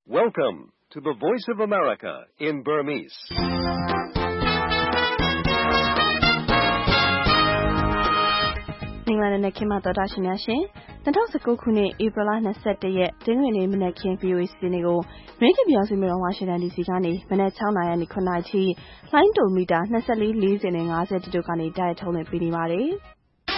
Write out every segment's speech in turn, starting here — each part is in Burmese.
Welcome to the Voice of America in Burmese. ။မင်္ဂလာနေ့ခင်ဗျာတော်တာရှင်များရှင်2019ခုနှစ်ဧပြီလ21ရက်တင်းဝင်နေ့မနက်ခင်း VOA စီစဉ်တွေကိုအမေရိကန်ပြည်ထောင်စုမြို့တော်ဝါရှင်တန် DC ကနေမနက်6:00နာရီကနေ9:00နာရီထိလိုင်းဒိုမီတာ24 40နဲ့50တို့ကနေတိုက်ရိုက်ထုတ်လွှင့်ပေးနေပါတယ်။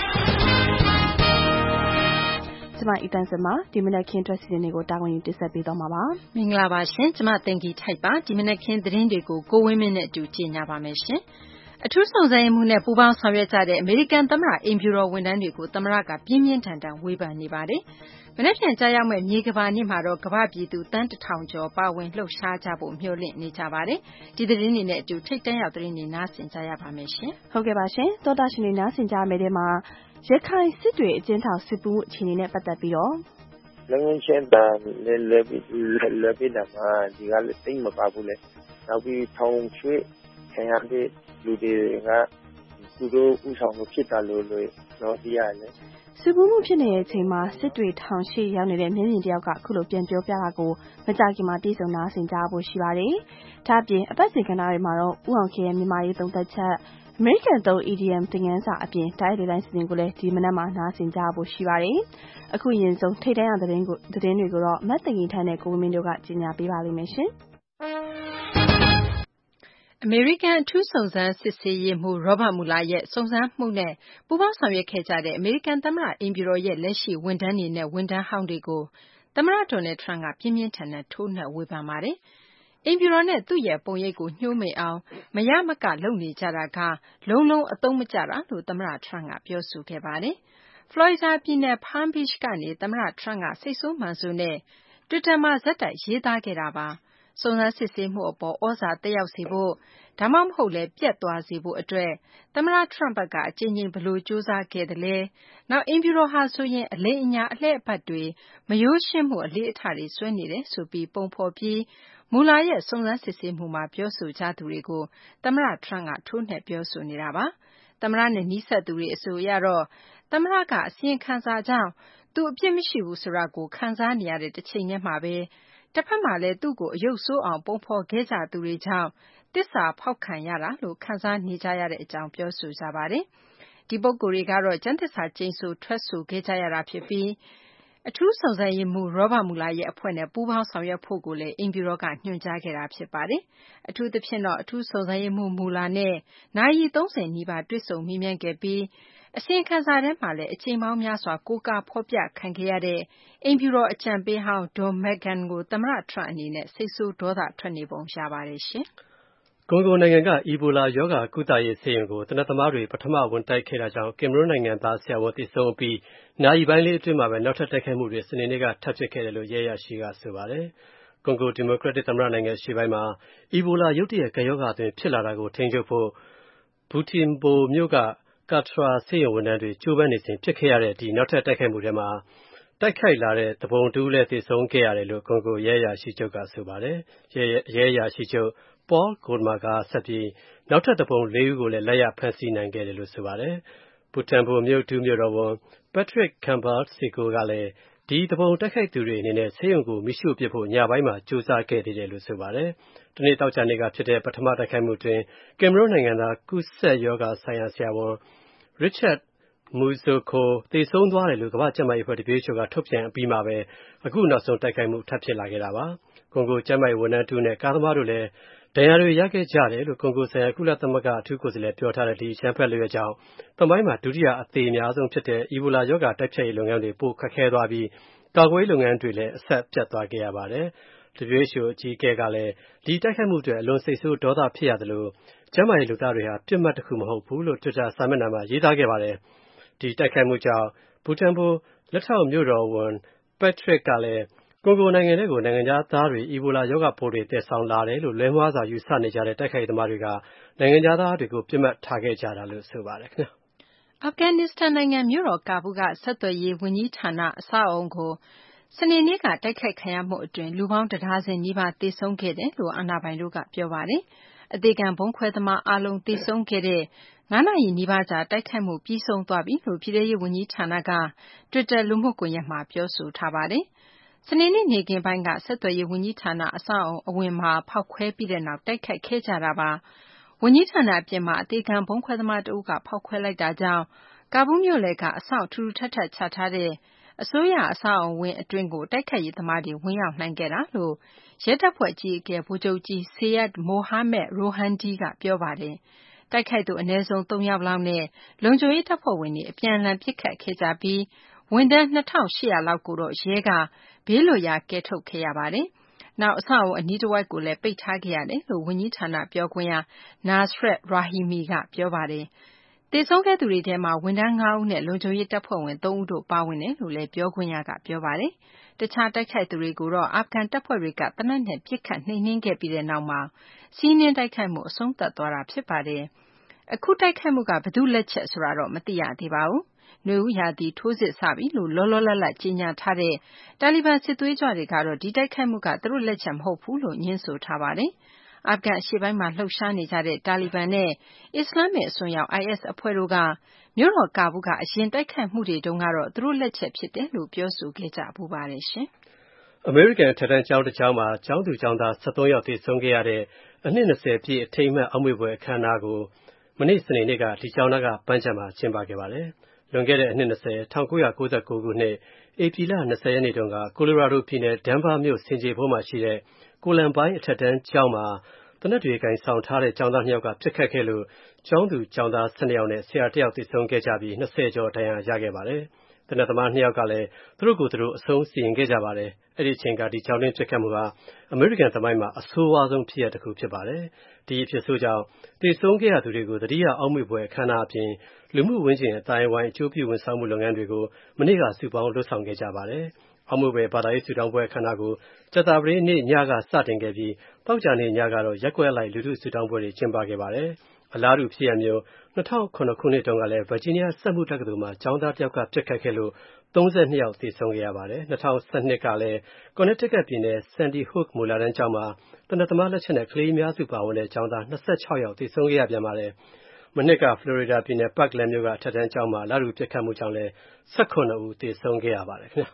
ကျမအီတန်စမှာဒီမနက်ခင်းအတွက်စီစဉ်တွေကိုတာဝန်ယူတင်ဆက်ပေးသွားမှာပါ။မင်္ဂလာပါရှင်ကျမတင်ကြီးထိုက်ပါဒီမနက်ခင်းသတင်းတွေကိုကိုဝင်းမင်းနဲ့အတူကြည့်ကြပါမယ်ရှင်။အထူးစုံစမ်းရေးမှူးနဲ့ပူးပေါင်းဆောင်ရွက်ကြတဲ့အမေရိကန်သမ္မတအိမ်ဖြူတော်ဝန်ထမ်းတွေကိုသမ္မတကပြင်းပြင်းထန်ထန်ဝေဖန်နေပါတယ်။မနေ့ပြန်ကြားရောက်မဲ့မြေကဘာနေ့မှာတော့ကမ္ဘာပြည်သူတန်း1000ကျော်ပါဝင်လှုပ်ရှားကြဖို့မျှော်လင့်နေကြပါတယ်။ဒီသတင်းတွေနဲ့အတူထိတ်တန့်ရောက်သတင်းတွေနားဆင်ကြရပါမယ်ရှင်။ဟုတ်ကဲ့ပါရှင်သောတာရှင်တွေနားဆင်ကြမယ့်တဲ့မှာရခိုင်စစ်တွေအကျဉ်းထောင်စစ်ပူးအခြေအနေနဲ့ပတ်သက်ပြီးတော့လုံငင်းတာလဲပြီးတာမှာဒီကလည်းတိတ်မပါဘူးလေနောက်ပြီးထောင်ချွေးခံရတဲ့လူတွေကသူတို့ဥဆောင်မှုဖြစ်တာလို့တော့သိရတယ်စစ်ပူးမှုဖြစ်နေတဲ့အချိန်မှာစစ်တွေထောင်ရှိရောက်နေတဲ့မြင်းမြင်တယောက်ကအခုလိုပြန်ပြောပြတာကိုမကြခင်မှာပြည်စုံနာဆင်ကြဖို့ရှိပါတယ်။ဒါ့အပြင်အပတ်စဉ်ကဏ္ဍတွေမှာတော့ဥအောင်ခေရဲ့မြန်မာရေးသုံးသက်ချက်အမေရိကန်သုံး EDM သင်ခန်းစာအပြင်တိုင်းဒေသတိုင်းစီစဉ်ကိုလည်းဒီမနက်မှာနားဆင်ကြဖို့ရှိပါတယ်။အခုရင်ဆုံးထိတ်တန့်ရသတင်းတွေကိုတော့မတ်တင်ကြီးထန်းနဲ့ကိုဝင်းမင်းတို့ကကြီးညာပေးပါလိမ့်မယ်ရှင်။အမေရိကန်အထူးစုံစမ်းစစ်ဆေးရေးမှူး Robert Mueller ရဲ့စုံစမ်းမှုနဲ့ပူးပေါင်းဆောင်ရွက်ခဲ့ကြတဲ့အမေရိကန်သမ္မတအိမ်ဖြူတော်ရဲ့လက်ရှိဝန်ထမ်းတွေနဲ့ဝန်ထမ်းဟောင်းတွေကိုသမ္မတ Donald Trump ကပြင်းပြင်းထန်ထန်ထိုးနှက်ဝေဖန်ပါတယ်။အိမ်ဖြူတော်နဲ့သူ့ရဲ့ပုံရိပ်ကိုညှိုးမေ့အောင်မရမကလုပ်နေကြတာကလုံးအသုံးမကျတာလို့သမ္မတ Trump ကပြောဆိုခဲ့ပါတယ်။ Florida ပြည်နယ် Palm Beach ကနေသမ္မတ Trump ကစိတ်ဆိုးမာန်ဆိုနဲ့ Twitter မှာဆက်တိုက်ရေးသားခဲ့တာပါ။စုံစမ်းစစ်ဆေးမှုအပေါ်ဩဇာတက်ရောက်စေဖို့ဒါမှမဟုတ်လည်းပြတ်သွားစေဖို့အတွက်သမ္မတ Trump ဘက်ကအကြိမ်ကြိမ်ဘယ်လိုကြိုးစားခဲ့သလဲ။နောက်အိမ်ဖြူတော်ဟာဆိုရင်အလိမ်အညာအလှည့်အပတ်တွေမရိုးရှင်းမှုအလေးအထားတွေဆွဲနေတယ်ဆိုပြီးပုံဖော်ပြီးမူလာရဲ့စုံစမ်းစစ်ဆေးမှုမှာပြောဆိုကြသူတွေကိုသမ္မတ Trump ကထိုးနှက်ပြောဆိုနေတာပါ။သမ္မတနဲ့နီးစပ်သူတွေအဆိုအရတော့သမ္မတကအစီရင်ခံစာကြောင့်သူအပြစ်မရှိဘူးဆိုတာကိုခံစားနေရတဲ့တစ်ချိန်တည်းမှာပဲတစ်ဖက်မှာလည်းသူ့ကိုအယုတ်ဆိုးအောင်ပုံဖော်ခဲ့ကြသူတွေကြောင့်တစ္ဆာဖောက်ခံရတာလို့ခံစားနေကြရတဲ့အကြောင်းပြောဆိုကြပါတယ်။ဒီပုဂ္ဂိုလ်တွေကတော့ကျမ်းသစ္စာကျိန်ဆိုထွက်ဆိုခဲ့ကြရတာဖြစ်ပြီးအထူးစုံစမ်းရေးမှူး Robert Mueller ရဲ့အဖွဲ့နဲ့ပူးပေါင်းဆောင်ရွက်ဖို့ကိုလည်းအိမ်ဖြူတော်ကညွှန်ကြားခဲ့တာဖြစ်ပါတယ်။အထူးသဖြင့်တော့အထူးစုံစမ်းရေးမှူး Mueller နဲ့နာရီ30နီးပါးတွေ့ဆုံမေးမြန်းခဲ့ပြီးအစီရင်ခံစာထဲမှာလည်းအချိန်ပေါင်းများစွာကိုးကားဖော်ပြခံခဲ့ရတဲ့အိမ်ဖြူတော်အကြံပေးဟောင်း Don McGahn ကိုသမ္မတ Trump အနေနဲ့စိတ်ဆိုးဒေါသထွက်နေပုံရပါတယ်ရှင်။ကွန်ဂိုနိုင်ငံကအီဘိုလာရောဂါကုသရေးဆေးရုံကိုသေနတ်သမားတွေပထမဝင်တိုက်ခဲ့တာကြောင့်ကင်မရွန်းနိုင်ငံသားဆရာဝန်သေဆုံးပြီးနာရီပိုင်းလေးအတွင်းမှာပဲနောက်ထပ်တိုက်ခိုက်မှုတွေစနေနေ့ကထပ်ဖြစ်ခဲ့တယ်လို့ရဲရရှိကဆိုပါတယ်။ကွန်ဂိုဒီမိုကရက်တစ်သမ္မတနိုင်ငံရှေ့ပိုင်းမှာအီဘိုလာရုတ်တရက်ကပ်ရောဂါသွင်းဖြစ်လာတာကိုထိန်းချုပ်ဖို့ဘူတင်ဘိုမြို့ကကာထရာဆေးရုံဝန်ထမ်းတွေကြိုးပမ်းနေစဉ်ဖြစ်ခဲ့ရတဲ့ဒီနောက်ထပ်တိုက်ခိုက်မှုတွေမှာတိုက်ခိုက်လာတဲ့တပုံတူးလည်းသေဆုံးခဲ့ရတယ်လို့ကွန်ဂိုရဲရရှိချုပ်ကဆိုပါတယ်။ရဲရရှိချုပ်Paul Goldman ကဆက်ပြီးနောက်ထပ်တပုံ၄ဦးကိုလည်းလက်ရဖမ်းဆီးနိုင်ခဲ့တယ်လို့ဆိုပါတယ်။ဘူတန်ဘိုမြို့ဒုမြို့တော်ဝန် Patrick Campbell Seko ကလည်းဒီတပုံတိုက်ခိုက်သူတွေအနေနဲ့ဆေးရုံကိုမိရှုပစ်ဖို့ညပိုင်းမှာကြိုးစားခဲ့သေးတယ်လို့ဆိုပါတယ်။ဒီနေ့တောက်ချာနေ့ကဖြစ်တဲ့ပထမတိုက်ခိုက်မှုတွင်ကင်မရွန်းနိုင်ငံသားကူးစက်ရောဂါဆိုင်ရာဆရာဝန် Richard Muzoko သေဆုံးသွားတယ်လို့ကမ္ဘာ့ကျန်းမာရေးအဖွဲ့ WHO ကထုတ်ပြန်အပြီးမှာပဲအခုနောက်ဆုံးတိုက်ခိုက်မှုထပ်ဖြစ်လာခဲ့တာပါ။ကွန်ဂိုကျန်းမာရေးဝန်ထမ်းတူနဲ့ကားသမားတို့လည်းဒဏ်ရာတွေရခဲ့ကြတယ်လို့ကွန်ဂိုဆိုင်ရာကုလသမဂ္ဂအထူးကိုယ်စားလှယ်ပြောထားတဲ့ဒီအကြမ်းဖက်လုပ်ရကြောင်းသမိုင်းမှာဒုတိယအသေးအများဆုံးဖြစ်တဲ့အီဘိုလာရောဂါတိုက်ဖျက်ရေးလုပ်ငန်းတွေပိုခက်ခဲသွားပြီးကာကွယ်ရေးလုပ်ငန်းတွေလည်းအဆက်ပြတ်သွားခဲ့ရပါတယ်။ WHO အကြီးအကဲကလည်းဒီတိုက်ခိုက်မှုတွေအလွန်စိတ်ဆိုးဒေါသဖြစ်ရသလိုကျန်းမာရေးလုပ်သားတွေဟာပြစ်မှတ်တစ်ခုမဟုတ်ဘူးလို့ Twitter စာမျက်နှာမှာရေးသားခဲ့ပါတယ်။ဒီတိုက်ခိုက်မှုကြောင့်ဘူတန်ဘိုလက်ထောက်မြို့တော်ဝန် Patrick ကလည်းကွန်ဂိုနိုင်ငံထဲကိုနိုင်ငံခြားသားတွေအီဘိုလာရောဂါပိုးတွေသယ်ဆောင်လာတယ်လို့လွဲမှားစွာယူဆနေကြတဲ့တိုက်ခိုက်သမားတွေကနိုင်ငံခြားသားတွေကိုပြစ်မှတ်ထားခဲ့ကြတာလို့ဆိုပါတယ်ခင်ဗျာ။အာဖဂန်နစ္စတန်နိုင်ငံမြို့တော်ကာဘူးကဆက်သွယ်ရေးဝန်ကြီးဌာနအဆောက်အအုံကိုစနေနေ့ကတိုက်ခိုက်ခံရမှုအတွင်းလူပေါင်း1ဒါဇင်နီးပါးသေဆုံးခဲ့တယ်လို့အာဏာပိုင်တို့ကပြောပါတယ်။အသေခံဗုံးခွဲသမားအားလုံးသေဆုံးခဲ့တဲ့9နာရီနီးပါးကြာတိုက်ခိုက်မှုပြီးဆုံးသွားပြီလို့ပြည်ထောင်ရေးဝန်ကြီးဌာနက Twitter လူမှုကွန်ရက်မှာပြောဆိုထားပါတယ်။စနေနေ့နေ့ခင်းပိုင်းကဆက်သွယ်ရေးဝန်ကြီးဌာနအဆောက်အအုံအဝင်မှာဖောက်ခွဲပြီးတဲ့နောက်တိုက်ခိုက်ခဲ့ကြတာပါ။ဝန်ကြီးဌာနအပြင်မှာအသေးခံဗုံးခွဲသမားတဦးကဖောက်ခွဲလိုက်တာကြောင့်ကာဘူးမြို့လယ်ကအဆောက်ထူထူထပ်ထပ်ချထားတဲ့အစိုးရအဆောက်အအုံဝင်းအတွင်းကိုတိုက်ခိုက်ရေးသမားတွေဝင်ရောက်နိုင်ခဲ့တာလို့ရဲတပ်ဖွဲ့ကြီးအကဲဗိုလ်ချုပ်ကြီး Syed Mohammed Rohandi ကပြောပါတယ်။တိုက်ခိုက်သူအနည်းဆုံး3ယောက်လောက်နဲ့လုံခြုံရေးတပ်ဖွဲ့ဝင်တွေအပြန်အလှန်ပစ်ခတ်ခဲ့ကြပြီးဝန်ထမ်း2800လောက်ကိုတော့ရဲကဘေးလွတ်ရာကယ်ထုတ်ခဲ့ရပါတယ်။နောက်အဆောက်အအုံအနီးတစ်ဝိုက်ကိုလည်းပိတ်ထားခဲ့ရတယ်လို့ဝန်ကြီးဌာနပြောခွင့်ရ Nasrat Rahimi ကပြောပါတယ်။သေဆုံးခဲ့သူတွေထဲမှာဝန်ထမ်း9ဦးနဲ့လုံခြုံရေးတပ်ဖွဲ့ဝင်3ဦးတို့ပါဝင်တယ်လို့လည်းပြောခွင့်ရကပြောပါတယ်။တခြားတိုက်ခိုက်သူတွေကိုတော့အာဖဂန်တပ်ဖွဲ့တွေကသေနတ်နဲ့ပစ်ခတ်နှိမ်နင်းခဲ့ပြီးတဲ့နောက်မှာစီးနင်းတိုက်ခိုက်မှုအဆုံးသတ်သွားတာဖြစ်ပါတယ်။အခုတိုက်ခိုက်မှုကဘယ်သူ့လက်ချက်ဆိုတာတော့မသိရသေးပါဘူး။နွေဦးရာသီထိုးစစ်စပြီလို့လောလောလတ်လတ်ကြေညာထားတဲ့တာလီဘန်စစ်သွေးကြွတွေကတော့ဒီတိုက်ခိုက်မှုကသူတို့လက်ချက်မဟုတ်ဘူးလို့ညင်းဆိုထားပါတယ်။အာဖဂန်အရှေ့ပိုင်းမှာလှုပ်ရှားနေကြတဲ့တာလီဘန်နဲ့အစ္စလာမ္မစ်အစွန်းရောက် IS အဖွဲ့တို့ကမြို့တော်ကာဘူးကအရင်တိုက်ခိုက်မှုတွေတုန်းကတော့သူတို့လက်ချက်ဖြစ်တယ်လို့ပြောဆိုခဲ့ကြပူပါတယ်ရှင်။အမေရိကန်ထက်တန်းကျောင်းတစ်ကျောင်းမှာကျောင်းသူကျောင်းသား73ယောက်သေဆုံးခဲ့ရတဲ့အနှစ်20ပြည့်အထိမ်းအမှတ်အောက်မေ့ပွဲအခမ်းအနားကိုမနေ့စနေနေ့ကဒီကျောင်းသားကပန်းခြံမှာကျင်းပခဲ့ပါတယ်။လွန်ခဲ့တဲ့အနှစ်1999ခုနှစ်ဧပြီလ20ရက်နေ့တုန်းကကိုလိုရာဒိုပြည်နယ်ဒန်ဗာမြို့ဆင်ခြေဖုံးမှာရှိတဲ့ကိုလံပိုင်းအထက်တန်းကျောင်းမှာသေနတ်တွေကင်ဆောင်ထားတဲ့ကျောင်းသား2ယောက်ကပစ်ခတ်ခဲ့လို့ကျောင်းသူကျောင်းသား12ယောက်နဲ့ဆရာ1ယောက်သေဆုံးခဲ့ကြပြီး20ကျော်ဒဏ်ရာရခဲ့ပါတယ်။သေနတ်သမား2ယောက်ကလည်းသူတို့ကိုယ်သူတို့အဆုံးစီရင်ခဲ့ကြပါတယ်။အဲ့ဒီအချိန်ကဒီကျောင်းတွင်းပစ်ခတ်မှုဟာအမေရိကန်သမိုင်းမှာအဆိုးဝါးဆုံးဖြစ်ရပ်တစ်ခုဖြစ်ပါတယ်။ဒီအဖြစ်ဆိုးကြောင့်သေဆုံးခဲ့ရသူတွေကိုသတိရအောက်မေ့ပွဲအခမ်းအနားအပြင်လူမှုဝန်ကျင်အတိုင်းအဝိုင်းအကျိုးပြုဝန်ဆောင်မှုလုပ်ငန်းတွေကိုမနေ့ကစုပေါင်းလှုပ်ဆောင်ခဲ့ကြပါတယ်။အောက်မေ့ပွဲဘာသာရေးဆုတောင်းပွဲအခမ်းအနားကိုကြာသပတေးနေ့ညကစတင်ခဲ့ပြီးသောကြာနေ့ညကတော့ရက်ကွက်လိုက်လူထုဆုတောင်းပွဲတွေကျင်းပခဲ့ပါတယ်။အလားတူဖြစ်ရပ်မျိုး2009ခုနှစ်တုန်းကလည်းဗာဂျီးနီးယားစက်မှုတက္ကသိုလ်မှာကျောင်းသားတစ်ယောက်ကပစ်ခတ်ခဲ့လို့32ယောက်သေဆုံးခဲ့ရပါတယ်။2012ကလည်း Connecticut ပြည်နယ် Sandy Hook မူလတန်းကျောင်းမှာသေနတ်သမားလက်ချက်နဲ့ကလေးအများစုပါဝင်တဲ့ကျောင်းသား26ယောက်သေဆုံးခဲ့ရပြန်ပါတယ်။မနှစ်က Florida ပြည်နယ် Parkland မြို့ကအထက်တန်းကျောင်းမှာအလားတူပစ်ခတ်မှုကြောင့်လည်း18ဦးသေဆုံးခဲ့ရပါတယ်ခင်ဗျာ။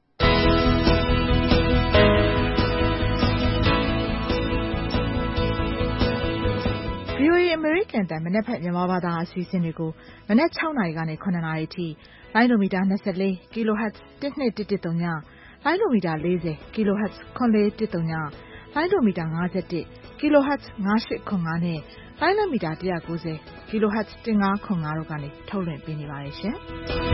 VOA အမေရိကန်တန်မနက်ဖြန်မြန်မာဘာသာအစီအစဉ်တွေကိုမနက်6နာရီကနေ9နာရီထိလိုင်းဒိုမီတာ24 kHz 1213ညလိုင်းဒိုမီတာ40 kHz 9410ညလိုင်းဒိုမီတာ51 kHz 9805နဲ့လိုင်းဒိုမီတာ190 kHz 1505တို့ကနေထုတ်လွှင့်ပေးနေပါတယ်ရှင်။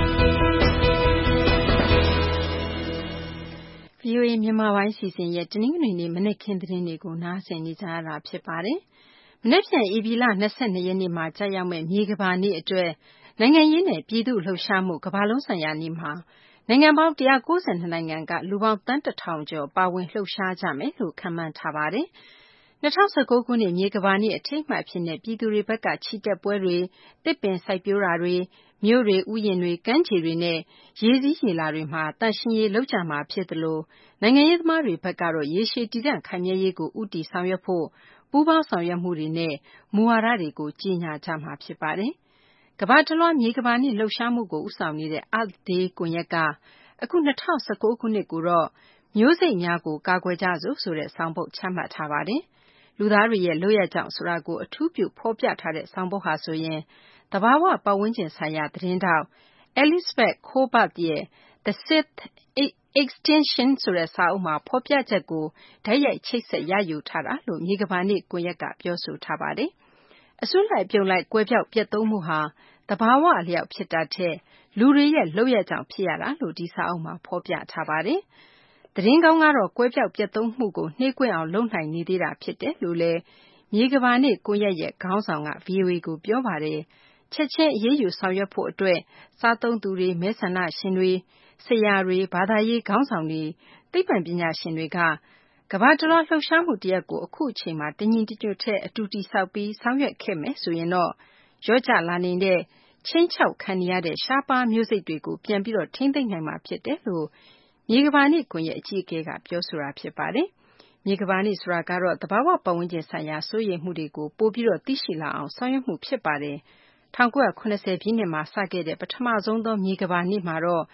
VOA မြန်မာပိုင်းစီစဉ်ရဲ့တနင်္ဂနွေနေ့မနက်ခင်းသတင်းတွေကိုနားဆင်နေကြရတာဖြစ်ပါတယ်။မနေ့ပြန်ဧပြီလ22ရက်နေ့မှာကြာရောက်မဲ့မြေကဘာနေ့အတွက်နိုင်ငံရေးနဲ့ပြည်သူ့လှုပ်ရှားမှုကမ္ဘာလုံးဆိုင်ရာနေ့မှာနိုင်ငံပေါင်း192နိုင်ငံကလူပေါင်းသန်း1000ကျော်ပါဝင်လှုပ်ရှားကြမယ်လို့ခန့်မှန်းထားပါတယ်။2019ခုနှစ်မြေကဘာနေ့အထိမ်းအမှတ်အဖြစ်နဲ့ပြည်သူတွေဘက်ကချီတက်ပွဲတွေတစ်ပင်စိုက်ပျိုးတာတွေမြို့တွေဥယျာဉ်တွေကမ်းခြေတွေနဲ့ရေစည်းရေလာတွေမှာတန်ရှင်းရေးလုပ်ကြမှာဖြစ်သလိုနိုင်ငံရေးသမားတွေဘက်ကတော့ရေရှည်တည်တံ့ခိုင်မြဲရေးကိုဥတီဆောင်ရွက်ဖို့ပူးပေါင်းဆောင်ရွက်မှုတွေနဲ့မူဝါဒတွေကိုကြီးညာကြမှာဖြစ်ပါတယ်။ကမ္ဘာတလွှားမြေကဘာနေ့လှုပ်ရှားမှုကိုဦးဆောင်နေတဲ့ Earth Day ကွန်ရက်ကအခု2019ခုနှစ်ကိုတော့မျိုးစိတ်များကိုကာကွယ်ကြစို့ဆိုတဲ့ဆောင်ပုဒ်ချမှတ်ထားပါတယ်။လူသားတွေရဲ့လုပ်ရကြောင့်ဆိုတာကိုအထူးပြုဖော်ပြထားတဲ့ဆောင်ပုဒ်ဟာဆိုရင်သဘာဝပတ်ဝန်းကျင်ဆိုင်ရာသတင်းတောက် Elizabeth Kolbert ရဲ့ The Sixth Extinction ဆိုတဲ့စာအုပ်မှာဖော်ပြချက်ကိုတိုက်ရိုက်ချိတ်ဆက်ရယူထားတာလို့မြေကဘာနေ့ကွန်ရက်ကပြောဆိုထားပါတယ်။အစွန်းလိုက်ပြုံလိုက်ကွဲပြောက်ပြတ်သုံးမှုဟာသဘာဝအလျောက်ဖြစ်တာထက်လူတွေရဲ့လုပ်ရကြောင့်ဖြစ်ရတာလို့ဒီစာအုပ်မှာဖော်ပြထားပါတယ်။သတင်းကောင်းကတော့ကွဲပြောက်ပြတ်သုံးမှုကိုနှေးကွေးအောင်လုပ်နိုင်နေသေးတာဖြစ်တယ်လို့လည်းမြေကဘာနေ့ကွန်ရက်ရဲ့ခေါင်းဆောင်က VOA ကိုပြောပါတယ်။ချက်ချင်းအရေးယူဆောင်ရွက်ဖို့အတွက်စားသုံးသူတွေမဲဆန္ဒရှင်တွေဆရာတွေဘာသာရေးခေါင်းဆောင်တွေသိပ္ပံပညာရှင်တွေကကမ္ဘာတလွှားလှုပ်ရှားမှုတရက်ကိုအခုအချိန်မှာတညီတညွတ်တဲ့အတူတည်ဆောက်ပြီးဆောင်ရွက်ခဲ့မယ်ဆိုရင်တော့ရော့ကျလာနေတဲ့ချင်းချောက်ခံနေရတဲ့ရှားပါးမျိုးစိတ်တွေကိုပြန်ပြီးတော့ထိမ့်သိမ့်နိုင်မှာဖြစ်တယ်လို့မြေကဘာနေ့ကွန်ရက်အကြီးအကဲကပြောဆိုတာဖြစ်ပါတယ်။မြေကဘာနေ့ဆိုတာကတော့သဘာဝပတ်ဝန်းကျင်ဆိုင်ရာစိုးရိမ်မှုတွေကိုပိုပြီးတော့သိရှိလာအောင်ဆောင်ရွက်မှုဖြစ်ပါတယ်။1980ပြည့်နှစ်မှာစခဲ့တဲ့ပထမဆုံးသောမြေကဘာနေ့မှာတော့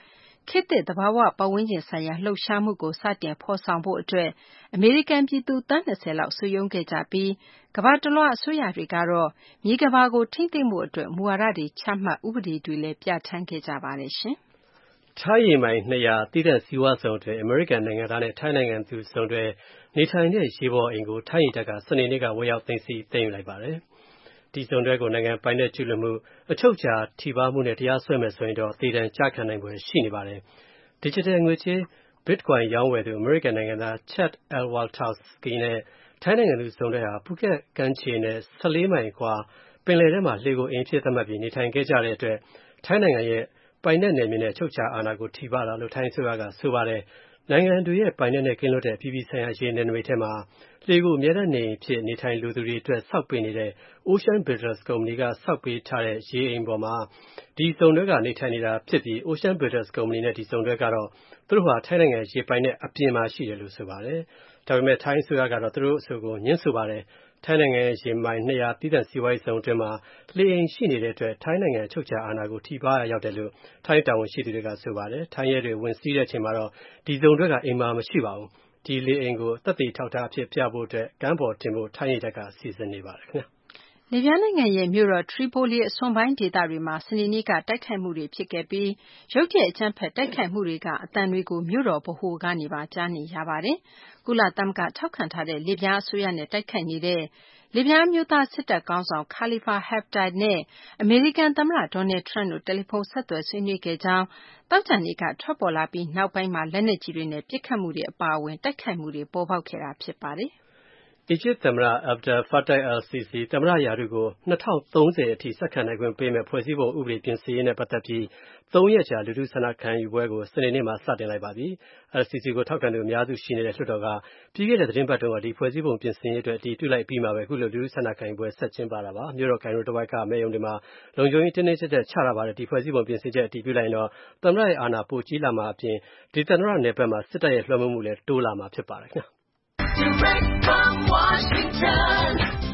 ခေတ်သစ်သဘာဝပတ်ဝန်းကျင်ဆိုင်ရာလှုပ်ရှားမှုကိုစတင်ဖော်ဆောင်ဖို့အတွက်အမေရိကန်ပြည်သူသန်း20လောက်စုရုံးခဲ့ကြပြီးကမ္ဘာတလွှားအစိုးရတွေကတော့မြေကမ္ဘာကိုထိန်းသိမ်းမှုအတွက်မူဝါဒတွေချမှတ်ဥပဒေတွေလည်းပြဋ္ဌာန်းခဲ့ကြပါတယ်ရှင်။ထိုင်းရေမိုင်200တည်တဲ့စီးပွားဆောင်တွေအမေရိကန်နိုင်ငံသားနဲ့ထိုင်းနိုင်ငံသူဆောင်တွေနေထိုင်တဲ့ရေပေါ်အိမ်ကိုထိုင်းရေတပ်ကစနေနေ့ကဝယ်ရောက်သိမ်းယူလိုက်ပါတယ်။ဒီဆောင်တွေကိုနိုင်ငံပိုင်တဲ့ကျူးလွန်မှုအချုပ်အခြာထိပါမှုနဲ့တရားစွဲမယ်ဆိုရင်တော့သေဒဏ်ကျခံနိုင်ဖွယ်ရှိနေပါတယ်။ Digital ငွေကြေး Bitcoin ရောင်းဝယ်သူအမေရိကန်နိုင်ငံသား Chad Ewaltowski နဲ့ထိုင်းနိုင်ငံသူဆောင်တွေဟာဖူးခက်ကမ်းခြေနဲ့14မိုင်အကွာပင်လယ်ထဲမှာလှေကိုအိမ်ဖြစ်သတ်မှတ်ပြီးနေထိုင်ခဲ့ကြတဲ့အတွက်ထိုင်းနိုင်ငံရဲ့ပိုင်နက်နယ်မြေနဲ့အချုပ်အခြာအာဏာကိုထိပါးတာလို့ထိုင်းအစိုးရကဆိုပါတယ်။နိုင်ငံတွေရဲ့ပိုင်နက်နဲ့ကင်းလွတ်တဲ့အပြည်ပြည်ဆိုင်ရာရေနယ်နိမိတ်ထဲမှာလှေကိုအမြဲတမ်းနေအိမ်ဖြစ်နေထိုင်လိုသူတွေအတွက်ဆောက်ပေးနေတဲ့ Ocean Builders ကုမ္ပဏီကဆောက်ပေးထားတဲ့ရေအိမ်ပေါ်မှာဒီစုံတွဲကနေထိုင်နေတာဖြစ်ပြီး Ocean Builders ကုမ္ပဏီနဲ့ဒီစုံတွဲကတော့သူတို့ဟာထိုင်းနိုင်ငံရေပိုင်နက်အပြင်မှာရှိတယ်လို့ဆိုပါတယ်။ဒါပေမဲ့ထိုင်းအစိုးရကတော့သူတို့အဆိုကိုငြင်းဆိုပါတယ်။ထိုင်းနိုင်ငံရဲ့ရေမိုင်200တည်တဲ့စီးပွားရေးဇုံအတွင်းမှာလှေအိမ်ရှိနေတဲ့အတွက်ထိုင်းနိုင်ငံအချုပ်အခြာအာဏာကိုထိပါးရောက်တယ်လို့ထိုင်းတာဝန်ရှိသူတွေကဆိုပါတယ်။ထိုင်းရဲတွေဝင်စီးတဲ့အချိန်မှာတော့ဒီဇုံတွဲကအိမ်မှာမရှိပါဘူး။ဒီလေအိမ်ကိုသက်သေထောက်ထားအဖြစ်ပြဖို့အတွက်ကမ်းပေါ်တင်ဖို့ထိုင်းရဲတပ်ကစီစဉ်နေပါတယ်ခင်ဗျာလစ်ဗျားနိုင်ငံရဲ့မြို့တော်ထရီပိုလီအစွန်ပိုင်းဒေသတွေမှာစနေနေ့ကတိုက်ခိုက်မှုတွေဖြစ်ခဲ့ပြီးရုတ်တရက်အကြမ်းဖက်တိုက်ခိုက်မှုတွေကအသံတွေကိုမြို့တော်ဗဟိုကနေပါကြားနေရပါတယ်။ကုလသမဂ္ဂထောက်ခံထားတဲ့လစ်ဗျားအစိုးရနဲ့တိုက်ခိုက်နေတဲ့လစ်ဗျားမျိုးသားစစ်တပ်ခေါင်းဆောင်ခါလီဖာဟက်ဖ်တာနဲ့အမေရိကန်သမ္မတဒေါ်နယ်ထရန့်တို့တယ်လီဖုန်းဆက်သွယ်ဆွေးနွေးခဲ့ကြောင်းသောကြာနေ့ကထွက်ပေါ်လာပြီးနောက်ပိုင်းမှာလက်နက်ကြီးတွေနဲ့ပစ်ခတ်မှုတွေအပါအဝင်တိုက်ခိုက်မှုတွေပေါ်ပေါက်ခဲ့တာဖြစ်ပါတယ်။အီဂျစ်သမ္မတ Abdel Fattah al-Sisi သမ္မတရာထူးကို2030အထိဆက်ခံနိုင်ခွင့်ပေးမဲ့ဖွဲ့စည်းပုံဥပဒေပြင်ဆင်ရေးနဲ့ပတ်သက်ပြီး3ရက်ကြာလူထုဆန္ဒခံယူပွဲကိုစနေနေ့မှာစတင်လိုက်ပါပြီ။ al-Sisi ကိုထောက်ခံသူအများစုရှိနေတဲ့လွှတ်တော်ကပြီးခဲ့တဲ့သတင်းပတ်တုန်းကဒီဖွဲ့စည်းပုံပြင်ဆင်ရေးအတွက်အတည်ပြုလိုက်ပြီးမှပဲအခုလိုလူထုဆန္ဒခံယူပွဲဆက်ကျင်းပတာပါ။မြို့တော်ကိုင်ရိုတဝိုက်ကမဲရုံတွေမှာလုံခြုံရေးတင်းတင်းကျပ်ကျပ်ချထားပါတယ်။ဒီဖွဲ့စည်းပုံပြင်ဆင်ချက်အတည်ပြုလိုက်ရင်တော့သမ္မတရဲ့အာဏာပိုကြီးလာမှာအပြင်ဒေသန္တရနယ်ပယ်မှာစစ်တပ်ရဲ့လွှမ်းမိုးမှုလည်းတိုးလာမှာဖြစ်ပါတယ်ခင်ဗျာ Direct from Washington,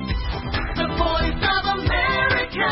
the voice of America,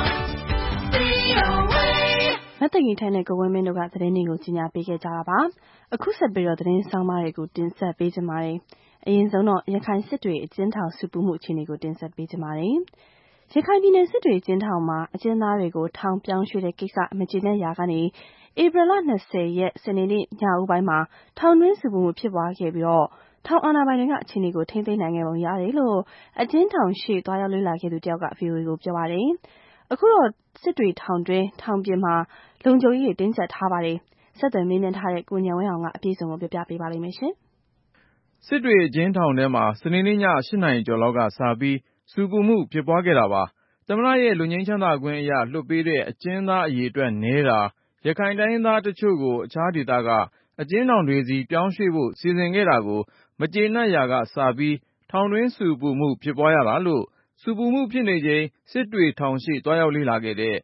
VOA. မသိင်္ဂီထိုင်းနဲ့ကိုဝင်းမင်းတို့ကသတင်းတွေကိုကြီးညာပေးခဲ့ကြတာပါ။အခုဆက်ပြီးတော့သတင်းဆောင်မတွေကိုတင်ဆက်ပေးကြပါမယ်။အရင်ဆုံးတော့ရခိုင်စစ်တွေအကျဉ်းထောင်စုပူမှုအခြေအနေကိုတင်ဆက်ပေးကြပါမယ်။ရခိုင်ပြည်နယ်စစ်တွေအကျဉ်းထောင်မှာအကျဉ်းသားတွေကိုထောင်ပြောင်းရွှေ့တဲ့ကိစ္စမကျေနပ်ရာကနေဧပြီလ20ရက်စနေနေ့ညဦးပိုင်းမှာထောင်တွင်းစုပူမှုဖြစ်ပွားခဲ့ပြီးတော့ထောင်အာဏာပိုင်တွေကအခြေအနေကိုထိန်းသိမ်းနိုင်ခဲ့ပုံရတယ်လို့အကျဉ်းထောင်ရှိသွားရောက်လေ့လာခဲ့သူတယောက်က VOA ကိုပြောပါတယ်။အခုတော့စစ်တွေထောင်တွင်းထောင်ပြင်မှာလုံခြုံရေးတင်းကျပ်ထားပါတယ်။ဆက်သွယ်မေးမြန်းထားတဲ့ကိုဉာဏ်ဝင်းအောင်ကအပြည့်စုံကိုပြောပြပေးပါလိမ့်မယ်ရှင်။စစ်တွေအကျဉ်းထောင်ထဲမှာစနေနေ့ည8နာရီကျော်လောက်ကစပြီးဆူပူမှုဖြစ်ပွားခဲ့တာပါ။သမ္မတရဲ့လူငြိမ်းချမ်းသာခွင့်အရလွှတ်ပေးတဲ့အကျဉ်းသားအရေအတွက်နည်းတာရခိုင်တိုင်းရင်းသားတချို့ကိုအခြားဒေသကအကျဉ်းထောင်တွေစီပြောင်းရွှေ့ဖို့စီစဉ်ခဲ့တာကိုမကျေနပ်ရာကစပြီးထောင်တွင်းဆူပူမှုဖြစ်ပွားရတာလို့ဆူပူမှုဖြစ်နေချိန်စစ်တွေထောင်ရှိသွားရောက်လေ့လာခဲ့တဲ့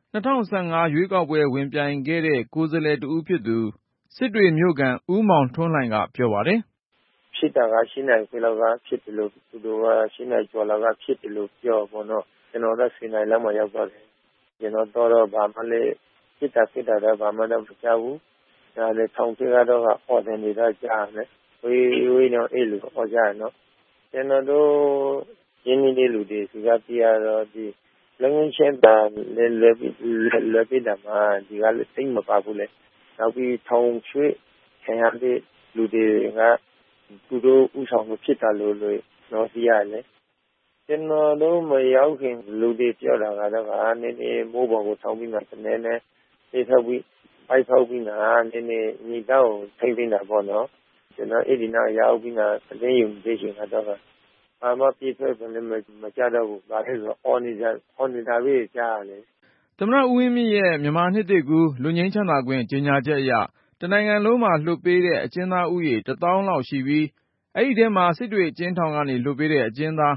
2015ရွေးကောက်ပွဲဝင်ပြိုင်ခဲ့တဲ့ကိုယ်စားလှယ်တဦးဖြစ်သူစစ်တွေမြို့ခံဦးမောင်ထွန်းလှိုင်ကပြောပါတယ်။ဖြစ်တာကရှင်းနိုင်ခွင့်လောက်ကဖြစ်တယ်လို့သူတို့ကရှင်းနိုင်ကျော်လောက်ကဖြစ်တယ်လို့ပြောပေါ့နော်။ကျွန်တော်တို့ရှင်းနိုင်လောက်မှရောက်သွားတယ်။ကျွန်တော်တော့ဘာမှလည်းဖြစ်တာတော့ဘာမှတော့မကြောက်ဘူး။ဒါလည်းထောင်ထဲကတော့ဟောတယ်နေတော့ကြားတယ်။ဝေးတော့အဲ့လိုဟောကြရနော်။ကျွန်တော်တို့ရင်းနှီးတဲ့လူတွေစီကပြရတော့ဒီလုံငင်းချင်းတာလဲပြတာမှာဒီကလည်းသိမပါဘူးလေနောက်ပြီးထောင်ချွေးခံရတဲ့လူတွေကသူတို့ဥဆောင်မှုဖြစ်တာလို့တော့သိရတယ်ကျွန်တော်တို့မရောက်ခင်လူတွေပြောတာကတော့နည်းနည်းမိုးပေါ်ကိုထောင်ပြီးမှနည်းနည်းသိထောက်ပြီးပိုက်ထောက်ပြီးနာနည်းနည်းညီတော့ထိမ့်နေတာပေါ့နော်ကျွန်တော်အဲ့ဒီနောက်ရောက်ပြီးမှသတင်းယူသေးချင်တော့ဘာမှပြည့်စုံတယ်မကြတော့ဘူးဒါလည်းဆိုအော်နေတာပဲကြားရတယ်သမ္မတဦးဝင်းမြင့်ရဲ့မြန်မာနှစ်သစ်ကူးလူငင်းချမ်းသာခွင့်ကြေညာချက်အရတနိုင်ငံလုံးမှာလွှတ်ပေးတဲ့အကျဉ်းသားဥယေ1000လောက်ရှိပြီးအဲ့ဒီထဲမှာစစ်တွေအကျဉ်းထောင်ကနေလွှတ်ပေးတဲ့အကျဉ်းသား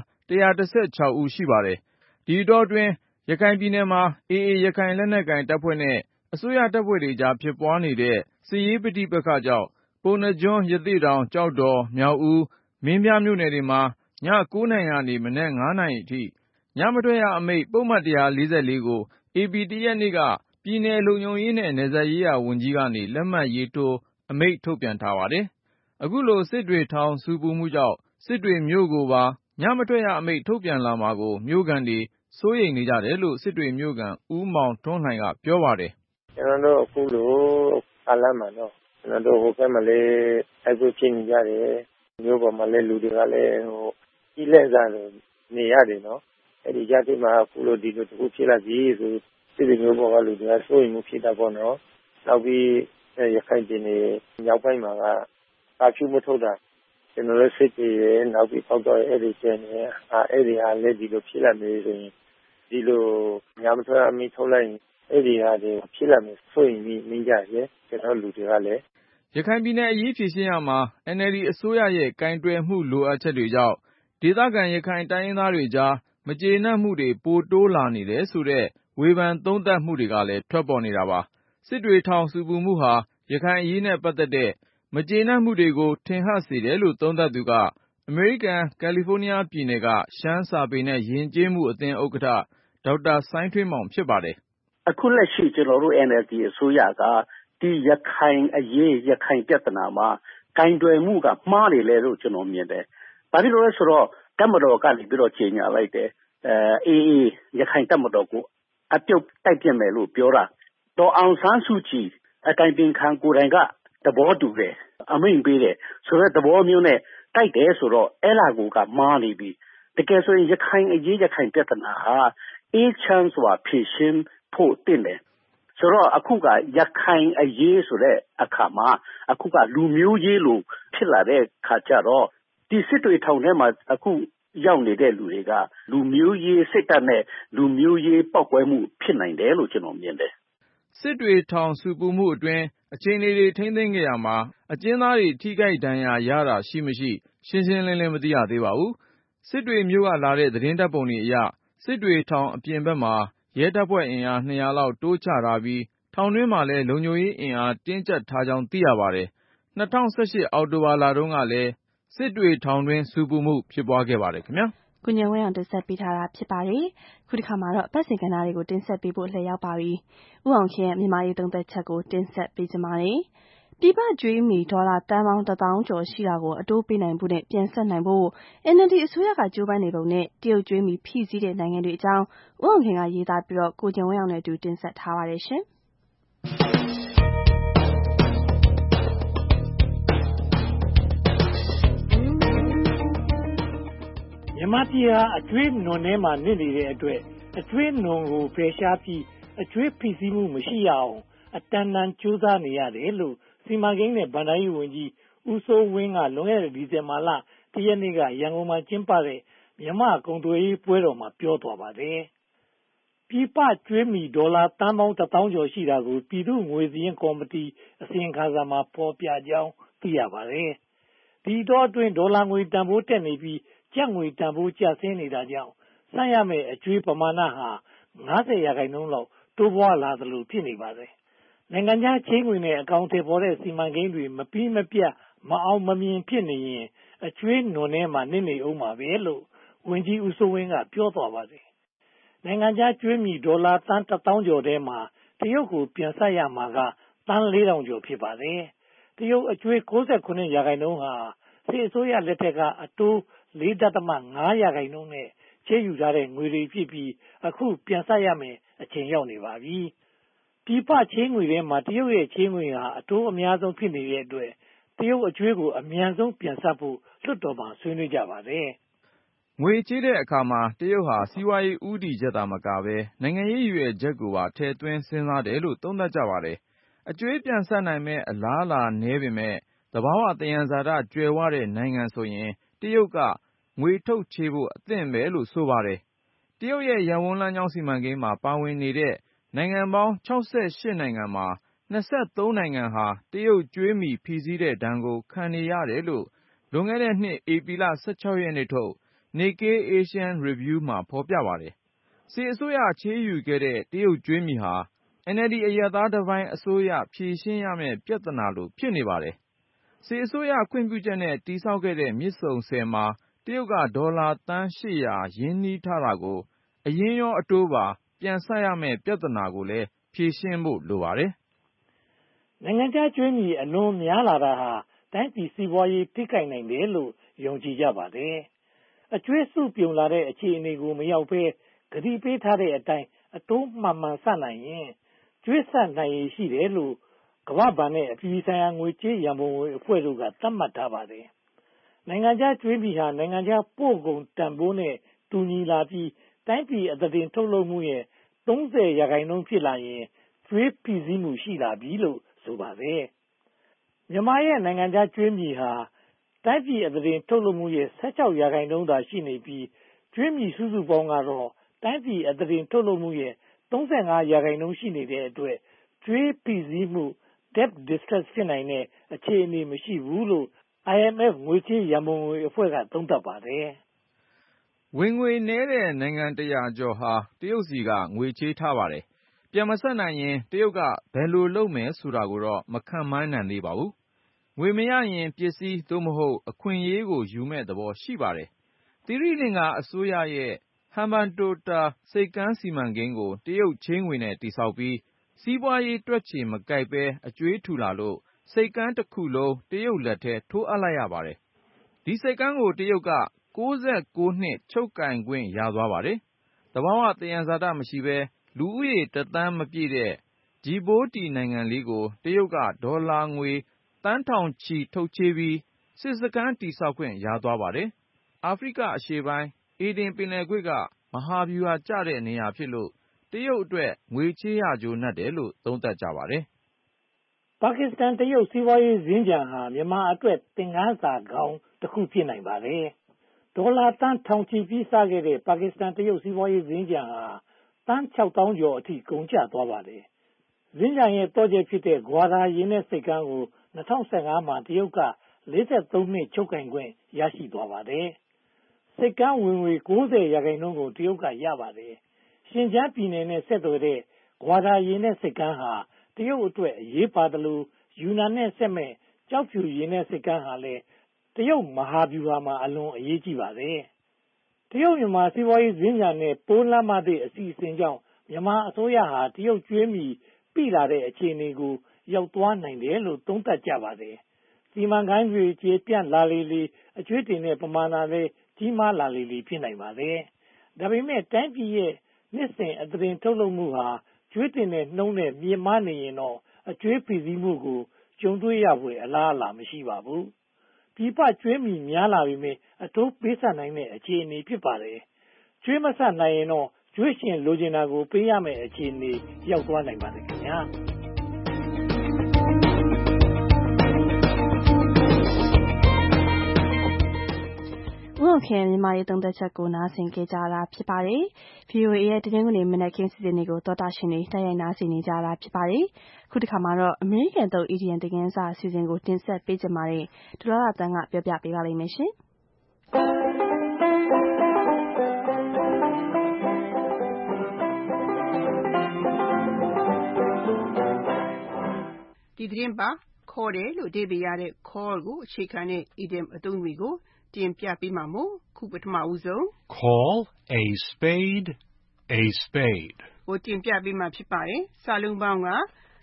116ဦးရှိပါတယ်ဒီတော့တွင်ရခိုင်ပြည်နယ်မှာ AA ရခိုင်လက်နက်ကိုင်တပ်ဖွဲ့နဲ့အစိုးရတပ်ဖွဲ့တွေကြားဖြစ်ပွားနေတဲ့စစ်ရေးပဋိပက္ခကြောင့်ပုဏ္ဏားကျွန်းရသေ့တောင်ကျောက်တော်မြောက်ဦးမင်းပြားမြို့နယ်တွေမှာည9နာရီကနေမနက်9နာရီအထိညမထွက်ရအမိန့်ပုဒ်မ144ကိုဧပြီ1ရက်နေ့ကပြပြည်နယ်လုံခြုံရေးနဲ့နယ်စပ်ရေးရာဝန်ကြီးကနေလက်မှတ်ရေးထိုးအမိန့်ထုတ်ပြန်ထားပါတယ်။ အခုလိုစစ်တွေထောင်ဆူပူမှုကြောင့်စစ်တွေမြို့ကိုပါညမထွက်ရအမိန့်ထုတ်ပြန်လာမှာကိုမြို့ခံတွေစိုးရိမ်နေကြတယ်လို့စစ်တွေမြို့ခံဦးမောင်ထွန်းလှိုင်ကပြောပါတယ်။ကျွန်တော်တို့အခုလိုကာလမှာတော့ကျွန်တော်တို့ဟိုဘက်မှာလည်းတိုက်ပွဲဖြစ်နေကြတယ်။မြို့ပေါ်မှာလည်းလူတွေကလည်းကြီးလက်စားနေရတယ်နော်။အဲဒီကြားထဲမှာအခုလိုဒီလိုတစ်ခုဖြစ်လာပြီဆိုစစ်တွေမြို့ပေါ်ကလူတွေကစိုးရိမ်မှုဖြစ်တာပေါ့နော်။နောက်ပြီးရခိုင်ပြည်နယ်မြောက်ပိုင်းမှာကကာဖြူမထုတ်တာကျွန်တော်တို့စစ်တွေရဲ့နောက်ပြီးပေါက်တော့အဲဒီကျင်းနဲ့အဲဒီဟာလည်းဒီလိုဖြစ်လာနေဆိုရင်ဒီလိုညမထွက်အမိန့်ထုတ်လိုက်အဲဒီဟာတွေဖြစ်လာမယ်ဆိုရင်မိကြရဲ့ကျွန်တော်လူတွေကလည်းရခိုင်ပြည်နယ်အရေးဖြေရှင်းရမှာ NLD အစိုးရရဲ့ကင်တွယ်မှုလိုအပ်ချက်တွေကြောင့်ဒေသခံရခိုင်တိုင်းရင်းသားတွေကြားမကျေနပ်မှုတွေပိုတိုးလာနေတယ်ဆိုတဲ့ဝေဖန်သုံးသပ်မှုတွေကလည်းထွက်ပေါ်နေတာပါစစ်တွေထောင်ဆူပူမှုဟာရခိုင်အရေးနဲ့ပတ်သက်တဲ့မကျေနပ်မှုတွေကိုထင်ဟပ်စေတယ်လို့သုံးသပ်သူကအမေရိကန်ကယ်လီဖိုးနီးယားပြည်နယ်ကရှမ်းစာပေနဲ့ယဉ်ကျေးမှုအသင်းဥက္ကဋ္ဌဒေါက်တာစိုင်းထွေးမောင်ဖြစ်ပါတယ်အခုလက်ရှိကျွန်တော်တို့ NLD အစိုးရကဒီရခိုင်အရေးရခိုင်ပြဿနာမှာကင်တွယ်မှုကမှားနေလေလို့ကျွန်တော်မြင်တယ်။ဘာဖြစ်လို့လဲဆိုတော့တပ်မတော်ကနေပြီးတော့ကြီးညာလိုက်တယ်AA ရခိုင်တပ်မတော်ကိုအပြုတ်တိုက်ပြမယ်လို့ပြောတာတော်အောင်ဆန်းစုကြည်အတိုင်ပင်ခံကိုယ်တိုင်ကသဘောတူတယ်အမိန့်ပေးတယ်ဆိုတော့သဘောမျိုးနဲ့တိုက်တယ်ဆိုတော့အဲ့လာကိုကမှားနေပြီတကယ်ဆိုရင်ရခိုင်အရေးရခိုင်ပြဿနာဟာအေးချမ်းစွာဖြေရှင်းဖို့တင်တယ်ဆိုတော့အခုကရခိုင်အရေးဆိုတဲ့အခါမှာအခုကလူမျိုးရေးလိုဖြစ်လာတဲ့ခါကျတော့ဒီစစ်တွေထောင်ထဲမှာအခုရောက်နေတဲ့လူတွေကလူမျိုးရေးစိတ်ဓာတ်နဲ့လူမျိုးရေးပောက်ကွဲမှုဖြစ်နိုင်တယ်လို့ကျွန်တော်မြင်တယ်စစ်တွေထောင်ဆူပူမှုအတွင်းအခြေအနေတွေထိန်းသိမ်းခဲ့ရမှာအကျဉ်းသားတွေထိခိုက်ဒဏ်ရာရတာရှိမရှိရှင်းရှင်းလင်းလင်းမသိရသေးပါဘူးစစ်တွေမြို့ကလာတဲ့သတင်းဓာတ်ပုံတွေအရစစ်တွေထောင်အပြင်ဘက်မှာရဲတပ်ဖွဲ့အင်အား200လောက်တိုးချထားပြီးထောင်တွင်းမှာလည်းလုံခြုံရေးအင်အားတင်းကျပ်ထားကြောင်းသိရပါတယ်2018အောက်တိုဘာလတုန်းကလည်းစစ်တွေထောင်တွင်းဆူပူမှုဖြစ်ပွားခဲ့ပါတယ်ခင်ဗျာကိုဉာဏ်ဝင်းအောင်တင်ဆက်ပေးထားတာဖြစ်ပါတယ်ခုတစ်ခါမှာတော့အပတ်စဉ်ကဏ္ဍတွေကိုတင်ဆက်ပေးဖို့လှည့်ရောက်ပါပြီဥအောင်ခင်ရဲ့မြန်မာရေးသုံးသက်ချက်ကိုတင်ဆက်ပေးကြပါမယ်ပြည်ပကျွေးမီဒေါ်လာတန်ပေါင်း1000ကျော်ရှိတာကိုအတိုးပေးနိုင်ဖို့နဲ့ပြန်ဆက်နိုင်ဖို့ NLD အစိုးရကကြိုးပမ်းနေပုံနဲ့တရုတ်ကျွေးမီဖိစီးတဲ့နိုင်ငံတွေအကြောင်းဥအောင်ခင်ကရေးသားပြီးတော့ကိုဉာဏ်ဝင်းအောင်နဲ့အတူတင်ဆက်ထားပါတယ်ရှင်မြန်မာပြည်ဟာအကျွေးနွန်ထဲမှာနစ်နေတဲ့အတွက်အကျွေးနွန်ကိုဖယ်ရှားပြီးအကျွေးဖိစီးမှုမရှိရအောင်အတန်တန်ကြိုးစားနေရတယ်လို့စီမံကိန်းနဲ့ဗဏ္ဍာရေးဝန်ကြီးဦးစိုးဝင်းကလွန်ခဲ့တဲ့ဒီဇင်ဘာလ၁ ရက်နေ့ကရန်ကုန်မှာကျင်းပတဲ့မြန်မာကုန်သွယ်ရေးပွဲတော်မှာပြောသွားပါတယ်။ပြည်ပကျွေးမီဒေါ်လာတန်ပေါင်း1000ကျော်ရှိတာကိုပြည်သူ့ငွေစည်းရင်းကော်မတီအစီရင်ခံစာမှာဖော်ပြကြောင်းသိရပါတယ်။ဒီတော့အတွင်းဒေါ်လာငွေတန်ဖိုးတက်နေပြီးကျပ်ငွေတန်ဖိုးကျဆင်းနေတာကြောင့်စမ်းရမယ့်အကျွေးပမာဏဟာ50% လောက်တိုးပွားလာသလိုဖြစ်နေပါတယ်။နိုင်ငံခြားချေးငွေနဲ့အကောင့်တွေပေါ်တဲ့စီမံကိန်းတွေမပြီးမပြတ်မအောင်မမြင်ဖြစ်နေရင်အကျွေးနွန်ထဲမှာနစ်နေအောင်ပါပဲလို့ဝန်ကြီးဦးစိုးဝင်းကပြောသွားပါတယ်။နိုင်ငံခြားကျွေးမီဒေါ်လာတန်1000ကျော်ထဲမှာတရုတ်ကိုပြန်ဆက်ရမှာကတန်4000ကျော်ဖြစ်ပါတယ်။တရုတ်အကျွေး69% ဟာစစ်အစိုးရလက်ထက်ကအတိုး4.5% နဲ့ချေးယူထားတဲ့ငွေတွေဖြစ်ပြီးအခုပြန်ဆက်ရမယ်အချိန်ရောက်နေပါပြီ။ပြည်ပချေးငွေထဲမှာတရုတ်ရဲ့ချေးငွေဟာအတိုးအများဆုံးဖြစ်နေတဲ့အတွက်တရုတ်အကျွေးကိုအမြန်ဆုံးပြန်ဆက်ဖို့လွှတ်တော်မှာဆွေးနွေးကြပါတယ်ငွေချေးတဲ့အခါမှာတရုတ်ဟာစီးပွားရေးဦးတည်ချက်သာမကပဲနိုင်ငံရေးရည်ရွယ်ချက်ကိုပါထည့်သွင်းစဉ်းစားတယ်လို့သုံးသပ်ကြပါတယ်အကျွေးပြန်ဆက်နိုင်မဲ့အလားအလာနည်းပေမဲ့သဘာဝသယံဇာတကြွယ်ဝတဲ့နိုင်ငံဆိုရင်တရုတ်ကငွေထုတ်ချေးဖို့အသင့်ပဲလို့ဆိုပါတယ်တရုတ်ရဲ့ရပ်ဝန်းလမ်းကြောင်းစီမံကိန်းမှာပါဝင်နေတဲ့နိုင်ငံပေါင်း68နိုင်ငံမှာ23နိုင်ငံဟာတရုတ်ကြွေးမီဖိစီးတဲ့ဒဏ်ကိုခံနေရတယ်လို့လွန်ခဲ့တဲ့နှစ်ဧပြီလ16ရက်နေ့ထုတ် Nikkei Asian Review မှာဖော်ပြပါတယ်စစ်အစိုးရချေးယူခဲ့တဲ့တရုတ်ကြွေးမီဟာ NLD အရပ်သားတစ်ပိုင်းအစိုးရဖြေရှင်းရမယ့်ပြဿနာလိုဖြစ်နေပါတယ်စစ်အစိုးရခွင့်ပြုချက်နဲ့တည်ဆောက်ခဲ့တဲ့မြစ်ဆုံဆည်မှာတရုတ်ကဒေါ်လာသန်း800ရင်းနှီးထားတာကိုအရင်းရောအတိုးပါပြန်ဆပ်ရမယ့်ပြဿနာကိုလည်းဖြဖြေရှင်းဖို့လိုပါတယ်။နိုင်ငံခြားကြွေးမြီအလွန်များလာတာဟာတိုင်းပြည်စီးပွားရေးထိခိုက်နိုင်တယ်လို့ယုံကြည်ကြပါတယ်။အကျွေးစုပြုံလာတဲ့အခြေအနေကိုမရောက်ဘဲကတိပေးထားတဲ့အတိုင်းအတိုးမှန်မှန်ဆနိုင်ရင်ကျွေးဆနိုင်ရည်ရှိတယ်လို့ကမ္ဘာ့ဘဏ်နဲ့အပြည်ပြည်ဆိုင်ရာငွေကြေးရန်ပုံငွေအဖွဲ့တို့ကသတ်မှတ်ထားပါတယ်။နိုင်ငံခြားကြွေးမြီဟာနိုင်ငံခြားပို့ကုန်တန်ဖိုးနဲ့တူညီလာပြီးတိုင်းပြည်အသားတင်ထုတ်လုပ်မှုရဲ့30% ဖြစ်လာရင်ကျွေးဖိစီးမှုရှိလာပြီလို့ဆိုပါတယ်။မြန်မာရဲ့နိုင်ငံခြားကြွေးမြီဟာတိုင်းပြည်အသားတင်ထုတ်လုပ်မှုရဲ့16% သာရှိနေပြီးကြွေးမြီစုစုပေါင်းကတော့တိုင်းပြည်အသားတင်ထုတ်လုပ်မှုရဲ့35% ရှိနေတဲ့အတွက်ကျွေးဖိစီးမှု debt distress ဖြစ်နိုင်တဲ့အခြေအနေမရှိဘူးလို့ IMF ငွေကြေးရန်ပုံငွေအဖွဲ့ကသုံးသပ်ပါတယ်။ဝင်ငွေနည်းတဲ့နိုင်ငံ100ကျော်ဟာတရုတ်စီကငွေချေးထားပါတယ်။ပြန်မဆပ်နိုင်ရင်တရုတ်ကဘယ်လိုလုပ်မယ်ဆိုတာကိုတော့မခန့်မှန်းနိုင်သေးပါဘူး။ငွေမရရင်ပစ္စည်းသို့မဟုတ်အခွင့်အရေးကိုယူမဲ့သဘောရှိပါတယ်။သီရိလင်္ကာအစိုးရရဲ့ဟမ်ဘန်တိုတာဆိပ်ကမ်းစီမံကိန်းကိုတရုတ်ချေးငွေနဲ့တည်ဆောက်ပြီးစီးပွားရေးတွက်ချေမကိုက်ဘဲအကြွေးထူလာလို့ဆိပ်ကမ်းတစ်ခုလုံးတရုတ်လက်ထဲထိုးအပ်လိုက်ရပါတယ်။ဒီဆိပ်ကမ်းကိုတရုတ်က69နှစ်ချုပ်ကိုင်ခွင့်ရသွားပါတယ်။သဘာဝသယံဇာတမရှိဘဲလူဦးရေ1 သန်းမပြည့်တဲ့ဂျီဘိုးတီနိုင်ငံလေးကိုတရုတ်ကဒေါ်လာငွေသန်းထောင်ချီထုတ်ချေးပြီးစစ်စခန်းတည်ဆောက်ခွင့်ရသွားပါတယ်။အာဖရိကအရှေ့ပိုင်းအေဒင်ပင်လယ်ကွေ့ကမဟာဗျူဟာကျတဲ့နေရာဖြစ်လို့တရုတ်အတွက်ငွေချေးရကြိုးနပ်တယ်လို့သုံးသပ်ကြပါတယ်။ပါကစ္စတန်တရုတ်စီးပွားရေးစင်္ကြန်ဟာမြန်မာအတွက်သင်ခန်းစာကောင်းတစ်ခုဖြစ်နိုင်ပါတယ်။ဒေါ်လာသန်းထောင်ချီပြီးစခဲ့တဲ့ပါကစ္စတန်တရုတ်စီးပွားရေးစင်္ကြန်ဟာသန်း6,000 ကျော်အထိကုန်ကျသွားပါတယ်။စင်္ကြန်ရဲ့သော့ချက်ဖြစ်တဲ့ဂွာဒါရေနက်ဆိပ်ကမ်းကို2015မှာတရုတ်က43နှစ်ချုပ်ကိုင်ခွင့်ရရှိသွားပါတယ်။ဆိပ်ကမ်းဝင်ငွေ90% ကိုတရုတ်ကရပါတယ်။ရှင်ကျန်းပြည်နယ်နဲ့ဆက်သွယ်တဲ့ဂွာဒါရေနက်ဆိပ်ကမ်းဟာတရုတ်အတွက်အရေးပါသလိုယူနန်နဲ့ဆက်မဲ့ကျောက်ဖြူရေနက်ဆိပ်ကမ်းဟာလည်းတရုတ်မဟာဗျူဟာမှာအလွန်အရေးကြီးပါတယ်။တရုတ်မြန်မာစီးပွားရေးစင်္ကြန်နဲ့ပိုးလမ်းမသည့်အစီအစဉ်ကြောင့်မြန်မာအစိုးရဟာတရုတ်ကျွေးမြီပိလာတဲ့အခြေအနေကိုရောက်သွားနိုင်တယ်လို့သုံးသပ်ကြပါတယ်။စီမံကိန်းတွေကျေပြန့်လာလေအကျွေးတင်တဲ့ပမာဏလည်းကြီးမားလာလေဖြစ်နိုင်ပါတယ်။ဒါပေမဲ့တိုင်းပြည်ရဲ့နှစ်စဉ်အသားတင်ထုတ်လုပ်မှုဟာကျွေးတင်တဲ့နှုန်းနဲ့မြင့်မားနေရင်တော့အကျွေးဖိစီးမှုကိုကြုံတွေ့ရဖွယ်အလားအလာမရှိပါဘူး။ပြည်ပကျွေးမြီများလာပေမဲ့အတိုးပေးဆပ်နိုင်တဲ့အခြေအနေဖြစ်ပါတယ်။ကျွေးမဆပ်နိုင်ရင်တော့ကျွေးရှင်လိုချင်တာကိုပေးရမယ့်အခြေအနေရောက်သွားနိုင်ပါတယ်ခင်ဗျာ။ဦးအောင်ခင်မြန်မာရေးသုံးသက်ချက်ကိုနားဆင်ကြတာဖြစ်ပါတယ်။ VOA ရဲ့တင်းငွေမနက်ခင်းစီစဉ်တွေကိုသောတာရှင်တွေတိုက်ရိုက်နားဆင်နေကြတာဖြစ်ပါတယ်။ခုတစ်ခါမှာတော့အမေရိကန်သုံး EDM တင်ကန်းစာအစီအစဉ်ကိုတင်ဆက်ပေးကြပါမယ်။ဒေါ်လာတန်းကပြောပြပေးပါလိမ့်မယ်ရှင်။ဒီသတင်းပါခေါ်တယ်လို့အဓိပ္ပာယ်ရတဲ့ call ကိုအခြေခံတဲ့ idiom အသုံးတွေကိုတင်ပြပေးမှာမို့ခုပထမဦးဆုံး Call a spade a spade ကိုတင်ပြပေးမှာဖြစ်ပါတယ်။စာလုံးပေါင်းက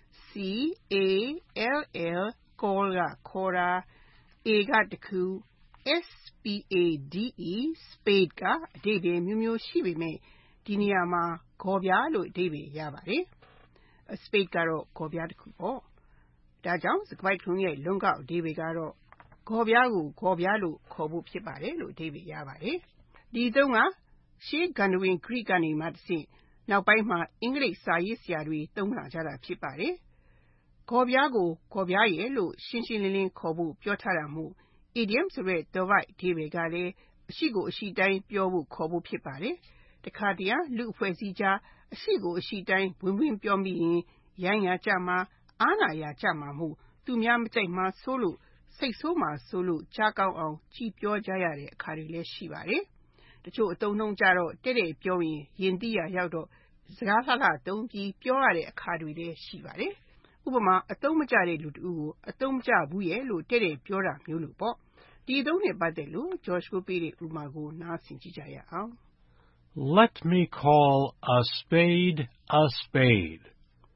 C-A-L-L call ကခေါ်တာ A ကတခု S-P-A-D-E spade ကအဓိပ္ပာယ်မျိုးမျိုးရှိပေမဲ့ဒီနေရာမှာဂေါ်ပြားလို့အဓိပ္ပာယ်ရပါတယ်။ A spade ကတော့ဂေါ်ပြားတစ်ခုပေါ့။ဒါကြောင့်စကားပိုက်ခုံရဲ့လုံးကောက်အဓိပ္ပာယ်ကတော့ဂေါ်ပြားကိုဂေါ်ပြားလို့ခေါ်ဖို့ဖြစ်ပါတယ်လို့အဓိပ္ပာယ်ရပါတယ်။ဒီအသုံးကရှေးဂန္ဓဝင် Greek ကနေမှတစ်ဆင့်နောက်ပိုင်းမှာအင်္ဂလိပ်စာရေးဆရာတွေသုံးလာကြတာဖြစ်ပါတယ်။ဂေါ်ပြားကိုဂေါ်ပြားရဲ့လို့ရှင်းရှင်းလင်းလင်းခေါ်ဖို့ပြောထားတာမို့ idiom ဆိုတဲ့သွယ်ဝိုက်အဓိပ္ပာယ်ကလည်းအရှိကိုအရှိတိုင်းပြောဖို့ခေါ်ဖို့ဖြစ်ပါတယ်။တခါတရံလူအဖွဲ့အစည်းကြားအရှိကိုအရှိတိုင်းဝင်ပြောမိရင်ရိုင်းရကြမှာအားနာရကြမှာမို့သူများမကြိုက်မှာစိုးလို့စိတ်ဆိုးမှာစိုးလို့ကြားကောင်းအောင်ကြည်ပြောကြရတဲ့အခါတွေလည်းရှိပါတယ်။တချို့အသုံးနှုန်းကြတော့တဲ့ပြောရင်ရင်သိရရောက်တော့စကားလှလှတုံးပြီးပြောရတဲ့အခါတွေလည်းရှိပါတယ်။ဥပမာအသုံးမကျတဲ့လူတဦးကိုအသုံးမကျဘူးရဲ့လို့တဲ့ပြောတာမျိုးလို့ပေါ့။ဒီအသုံးနဲ့ပတ်သက်လို့ George ကိုပေးတဲ့ဥပမာကိုနားဆင်ကြည့်ကြရအောင်။ Let me call a spade a spade.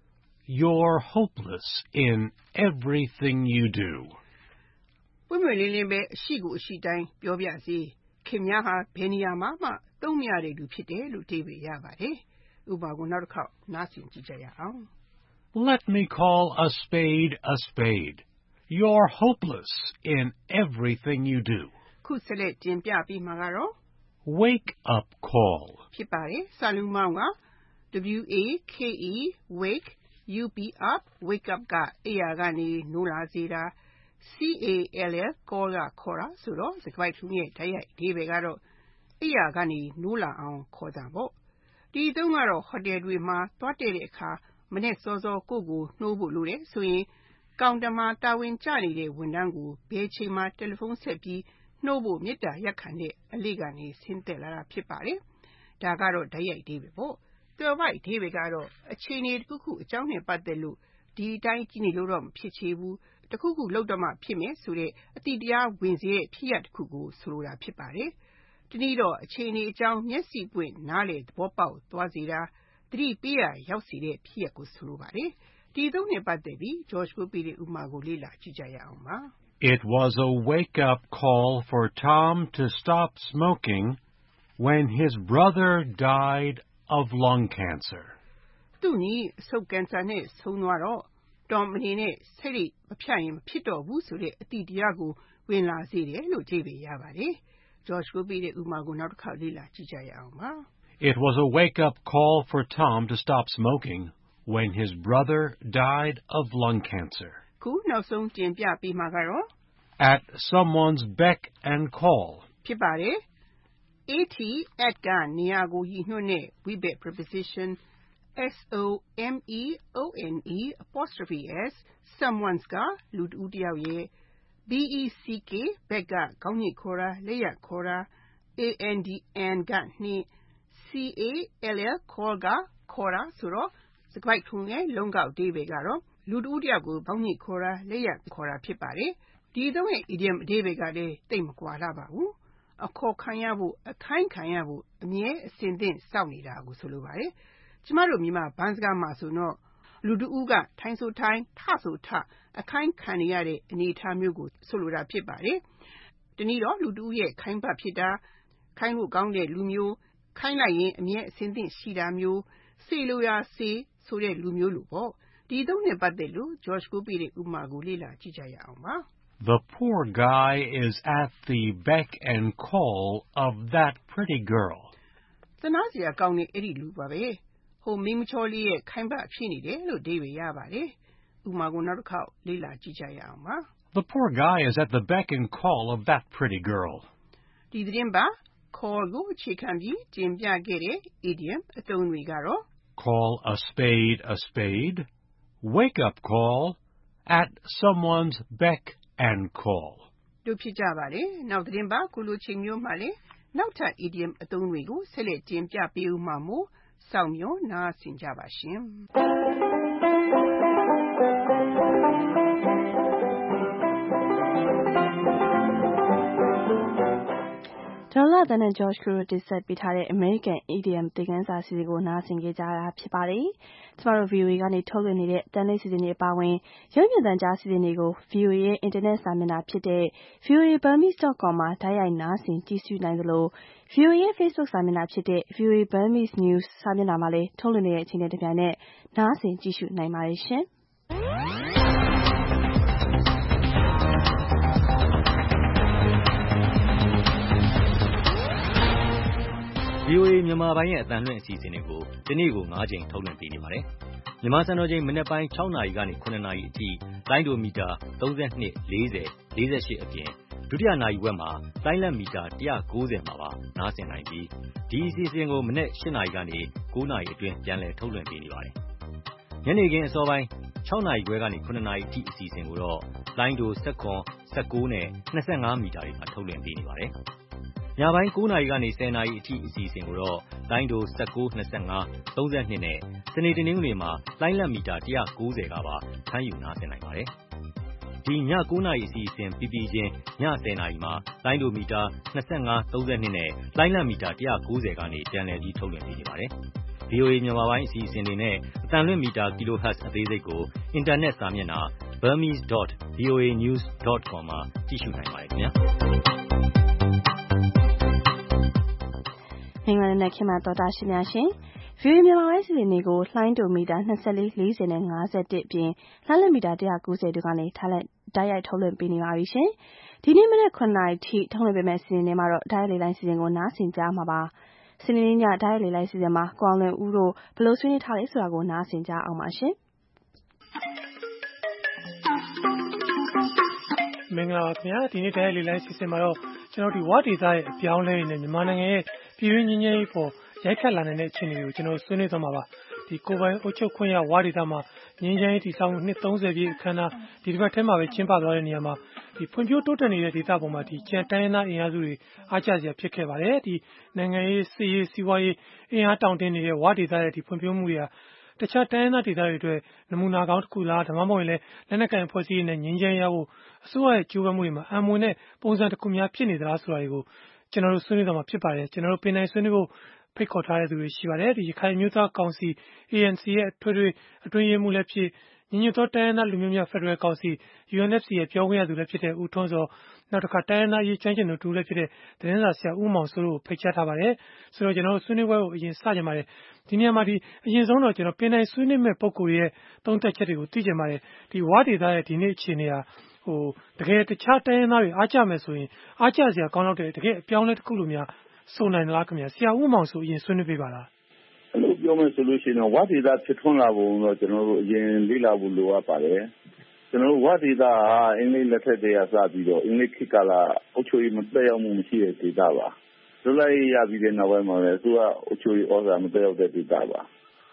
you're hopeless in everything you do. ပွင့်ပွင့်လင်းလင်းပဲအရှိကိုအရှိတိုင်းပြောပြစီခင်များဟာဘယ်နေရာမှာမှသုံးမရတဲ့လူဖြစ်တယ်လို့အဓိပ္ပာယ်ရပါတယ်ဥပမာကိုနောက်တစ်ခေါက်နားဆင်ကြည့်ကြရအောင် Let me call a spade a spade. You're hopeless in everything you do. ခုဆက်လက်တင်ပြပြီးမှာကတော့ Wake up call. ဖြစ်ပါတယ်စာလုံးပေါင်းက W-A-K-E wake up wake up ကအိယာကနေနိုးလာစေတာ C-A-L-L call ကခေါ်တာဆိုတော့စကားထုံးရဲ့တိုက်ရိုက်အဓိပ္ပာယ်ကတော့အိယာကနေနိုးလာအောင်ခေါ်တာပေါ့ဒီသုံးကတော့ဟိုတယ်တွေမှာသွားတဲ့အခါမနေ့စောစောကိုနှိုးဖို့လိုတယ်ဆိုရင်ကောင်တာမှာတာဝန်ကျနေတဲ့ဝန်ထမ်းကိုဘယ်ချိန်မှတယ်လီဖုန်းဆက်ပြီးနှိုးဖို့မေတ္တာရက်ခံတဲ့အလေးကနေဆင်းသက်လာတာဖြစ်ပါတယ်ဒါကတော့တိုက်ရိုက်အဓိပ္ပာယ်ပေါ့သွယ်ဝိုက်အဓိပ္ပာယ်ကတော့အချိန်တွေတစ်ခုအကြောင်းနဲ့ပတ်သက်လို့ဒီအတိုင်းကြည့်နေလို့တော့မဖြစ်ချေဘူးတစ်ခုလောက်တော့မှဖြစ်မယ်ဆိုတဲ့အတိတရားဝင်စေတဲ့ဖြစ်ရပ်တစ်ခုကိုဆိုလိုတာဖြစ်ပါတယ်ဒီနည်းတော့အချိန်တွေအကြောင်းမျက်စိပွင့်နားလေသဘောပေါက်သွားစေတာသတိပေးရရောက်စေတဲ့ဖြစ်ရပ်ကိုဆိုလိုပါတယ်ဒီသုံးနဲ့ပတ်သက်ပြီး George ကိုပေးတဲ့ဥပမာကိုလေ့လာကြည့်ကြရအောင်ပါ It was a wake-up call for Tom to stop smoking when his brother died of lung cancer. သူနီးအဆုတ်ကင်ဆာနဲ့ဆုံးသွားတော့တော်မနေနဲ့စိတ်မဖြတ်ရင်မဖြစ်တော့ဘူးဆိုတဲ့အတိတရားကိုဝင်လာစေတယ်လို့အဓိပ္ပာယ်ရပါတယ် George ကိုပေးတဲ့ဥပမာကိုနောက်တစ်ခါလေ့လာကြည့်ကြရအောင်ပါ It was a wake-up call for Tom to stop smoking when his brother died of lung cancer. ခုနောက်ဆုံးတင်ပြပေးမှာကတော့ At someone's beck and call. ဖြစ်ပါတယ် at ကနေရာကိုရည်ညွှန်းတဲ့ we bet preposition S-O-M-E-O-N-E apostrophe S someone's ကလူတစ်ဦးတစ်ယောက်ရဲ့ B-E-C-K beck ကခေါင်းညိတ်ခေါ်တာလက်ရခေါ်တာ A-N-D-N ကနှင်း C-A-L-L call ကခေါ်တာဆိုတော့စကားထုံးရဲ့လုံးကောက်အဓိပ္ပာယ်ကတော့လူတစ်ဦးတစ်ယောက်ကိုခေါင်းညိတ်ခေါ်တာလက်ရခေါ်တာဖြစ်ပါတယ်ဒီသုံးရဲ့ idiom အဓိပ္ပာယ်ကလည်းတိတ်မကွာလာပါဘူးအခေါ်ခံရဖို့အခိုင်းခံရဖို့အမြဲအစဉ်သင့်စောင့်နေတာကိုဆိုလိုပါတယ်ကျမတို့မြန်မာဘန်းစကားမှာဆိုတော့လူတဦးကထိုင်ဆိုထိုင်ထဆိုထအခိုင်းခံရတဲ့အနေအထားမျိုးကိုဆိုလိုတာဖြစ်ပါတယ်တနည်းတော့လူတဦးရဲ့ခိုင်းပတ်ဖြစ်တာခိုင်းလို့ကောင်းတဲ့လူမျိုးခိုင်းလိုက်ရင်အမြဲအစဉ်သင့်ရှိတာမျိုးစေလိုရာစေဆိုတဲ့လူမျိုးလို့ပေါ့ဒီသုံးနဲ့ပတ်သက်လို့ George ကိုပေးတဲ့ဥပမာကိုလေ့လာကြည့်ကြရအောင်ပါ The poor guy is at the beck and call of that pretty girl. သနာစရာကောင်းတဲ့အဲ့ဒီလူပါပဲဟိုမိမချောလေးရဲ့ခိုင်းပတ်ဖြစ်နေတယ်လို့အဓိပ္ပာယ်ရပါတယ်ဥပမာကိုနောက်တစ်ခေါက်လေ့လာကြည့်ကြရအောင်ပါ The poor guy is at the beck and call of that pretty girl. ဒီသတင်းပါ call ကိုအခြေခံပြီးတင်ပြခဲ့တဲ့ idiom အသုံးတွေကတော့ Call a spade a spade. Wake up call. At someone's beck and call. တို့ဖြစ်ကြပါတယ်နောက်သတင်းပါကုလိုချိန်မျိုးမှလည်းနောက်ထပ် idiom အသုံးတွေကိုဆက်လက်တင်ပြပေးဦးမှာမို့စောင့်မျှော်နားဆင်ကြပါရှင်ဒေါ်လာတန်နဲ့ George တို့တင်ဆက်ပေးထားတဲ့ American Idiom သင်ခန်းစာစီစဉ်ကိုနားဆင်ကြကြတာဖြစ်ပါတယ်။ကျမတို့ VOA ကနေထုတ်လွှင့်နေတဲ့တန်လေးစီစဉ်တွေအပါအဝင်ရုပ်မြင်သံကြားစီစဉ်တွေကို VOA ရဲ့ Internet စာမျက်နှာဖြစ်တဲ့ voaburmese.com မှာတိုက်ရိုက်နားဆင်ကြည့်ရှုနိုင်သလို VOA ရဲ့ Facebook စာမျက်နှာဖြစ်တဲ့ VOA Burmese News စာမျက်နှာမှာလည်းထုတ်လွှင့်နေတဲ့အချိန်နဲ့တပြိုင်နက်နားဆင်ကြည့်ရှုနိုင်ပါတယ်ရှင်။ VOA မြန်မာပိုင်းရဲ့အသံလွှင့်အစီအစဉ်တွေကိုဒီနေ့ကို9ချိန်ထုတ်လွှင့်ပေးနေပါတယ်။မြန်မာစံတော်ချိန်မနက်ပိုင်း6နာရီကနေ9နာရီအထိလိုင်းဒိုမီတာ32 40 48အပြင်ဒုတိယနာရီဝက်မှာလိုင်းလက်မီတာ190မှာပါနားဆင်နိုင်ပြီးဒီအစီအစဉ်ကိုမနက်8နာရီကနေ9နာရီအတွင်းပြန်လည်ထုတ်လွှင့်ပေးနေပါတယ်။ညနေခင်းအစောပိုင်း6နာရီခွဲကနေ9နာရီအထိအစီအစဉ်ကိုတော့လိုင်းဒို19 19နဲ့25မီတာတွေမှာထုတ်လွှင့်ပေးနေပါတယ်။ညပိုင်း9နာရီကနေ10နာရီအထိအစီအစဉ်ကိုတော့လိုင်းဒို19 25 32နဲ့စနေတနင်္ဂနွေမှာလိုင်းလက်မီတာ190ကပါဖမ်းယူနားဆင်နိုင်ပါတယ်။ဒီည9နာရီအစီအစဉ်ပြီးချင်းည10နာရီမှာလိုင်းဒိုမီတာ25 32နဲ့လိုင်းလက်မီတာ190ကနေပြန်လည်ပြီးထုတ်လွှင့်ပေးနေပါတယ်။ VOA မြန်မာပိုင်းအစီအစဉ်တွေနဲ့အသံလွှင့်မီတာ kilohertz အသေးစိတ်ကိုအင်တာနက်စာမျက်နှာ burmese.voanews.com မှာကြည့်ရှုနိုင်ပါတယ်ခင်ဗျာမင်္ဂလာနေ့ခင်ဗျာတော်တာရှင်များရှင်VOA မြန်မာပိုင်းစီစဉ်တွေကိုလှိုင်းဒိုမီတာ24 40နဲ့51အပြင်လှမ်းလက်မီတာ190တို့ကနေတိုက်ရိုက်ထုတ်လွှင့်ပေးနေပါပြီရှင်ဒီနေ့မနက်9:00နာရီထိထုတ်လွှင့်ပေးမယ့်စီစဉ်တွေမှာတော့ဓာတ်ရိုက်လေလိုင်းစီစဉ်ကိုနားဆင်ကြမှာပါစနေနေ့ညဓာတ်ရိုက်လေလိုင်းစီစဉ်မှာကိုအောင်လွင်ဦးတို့ဘယ်လိုဆွေးနွေးထားလဲဆိုတာကိုနားဆင်ကြအောင်ပါရှင်မင်္ဂလာပါခင်ဗျာဒီနေ့ဓာတ်ရိုက်လေလိုင်းစီစဉ်မှာတော့ကျွန်တော်ဒီဝါဒေသရဲ့အပြောင်းလဲနေမြန်မာနိုင်ငံရဲ့ပြည်တွင်းငြိမ်းချမ်းရေးပေါ်ရိုက်ခတ်လာနေတဲ့အခြေအနေတွေကိုကျွန်တော်ဆွေးနွေးသွားမှာပါဒီကိုပိုင်အုပ်ချုပ်ခွင့်ရဝါဒေသမှာငြိမ်းချမ်းရေးတည်ဆောက်မှုနှစ်30ပြည့်အခမ်းအနားဒီတစ်ပတ်ထဲမှာပဲကျင်းပသွားတဲ့နေရာမှာဒီဖွံ့ဖြိုးတိုးတက်နေတဲ့ဒေသပေါ်မှာဒီကြံတိုင်းရင်းသားအင်အားစုတွေအားကျစရာဖြစ်ခဲ့ပါတယ်ဒီနိုင်ငံရေးစစ်ရေးစီးပွားရေးအင်အားတောင့်တင်းနေတဲ့ဝါဒေသရဲ့ဒီဖွံ့ဖြိုးမှုတွေကတခြားတိုင်းရင်းသားဒေသတွေအတွက်နမူနာကောင်းတစ်ခုလားဒါမှမဟုတ်ရင်လည်းလက်နက်ကိုင်ဖွဲ့စည်းရေးနဲ့ငြိမ်းချမ်းရေးရဖို့အစိုးရရဲ့ကြိုးပမ်းမှုတွေမှာအမွေနဲ့ပုံစံတစ်ခုများဖြစ်နေသလားဆိုတာတွေကိုကျွန်တော်တို့ဆွေးနွေးသွားမှာဖြစ်ပါတယ်ကျွန်တော်တို့ပင်နိုင်ဆွေးနွေးဖို့ဖိတ်ခေါ်ထားတဲ့သူတွေရှိပါတယ်ဒီရခိုင်မျိုးသားကောင်စီ ANC ရဲ့ထွေထွေအတွင်းရေးမှူးလည်းဖြစ်ညီညွတ်သောတိုင်းရင်းသားလူမျိုးများဖက်ဒရယ်ကောင်စီ UNFC ရဲ့ပြောခွင့်ရသူလည်းဖြစ်တဲ့ဦးထွန်းစောနောက်တစ်ခါတိုင်းရင်းသားရေးချမ်းချင်သူတူလည်းဖြစ်တဲ့သတင်းစာဆရာဦးမောင်စိုးတို့ဖိတ်ကြားထားပါတယ်ဆိုတော့ကျွန်တော်တို့ဆွေးနွေးပွဲကိုအရင်စကြပါတယ်ဒီနေရာမှာဒီအရင်ဆုံးတော့ကျွန်တော်ပင်နိုင်ဆွေးနွေးမဲ့ပုံကိုယ်ရဲ့သုံးသက်ချက်တွေကိုသိကြပါတယ်ဒီဝါဒေသရဲ့ဒီနေ့အခြေအနေဟာတကယ်တခြားတိုင်းရင်းသားတွေအားကြမယ်ဆိုရင်အားကြစရာကောင်းတော့တဲ့တကယ်အပြောင်းလဲတစ်ခုလိုများဆိုနိုင်လားခင်ဗျာဆရာဦးမောင်ဆိုအရင်ဆွေးနွေးပေးပါလားအဲ့လိုပြောမယ်ဆိုလို့ရှိရင်ဝါဒေသဖြစ်ထွန်းလာပုံတော့ကျွန်တော်တို့အရင်လေ့လာဖို့လိုအပ်ပါတယ်ကျွန်တော်တို့ဝါဒေသဟာအင်္ဂလိပ်လက်ထက်တည်းကစပြီးတော့အင်္ဂလိပ်ခေတ်ကလာအုပ်ချုပ်ရေးမတက်ရောက်မှုမရှိတဲ့ဒေသပါလွတ်လပ်ရေးရပြီးတဲ့နောက်ပိုင်းမှာလည်းသူကအုပ်ချုပ်ရေးဩဇာမတက်ရောက်တဲ့ဒေသပါ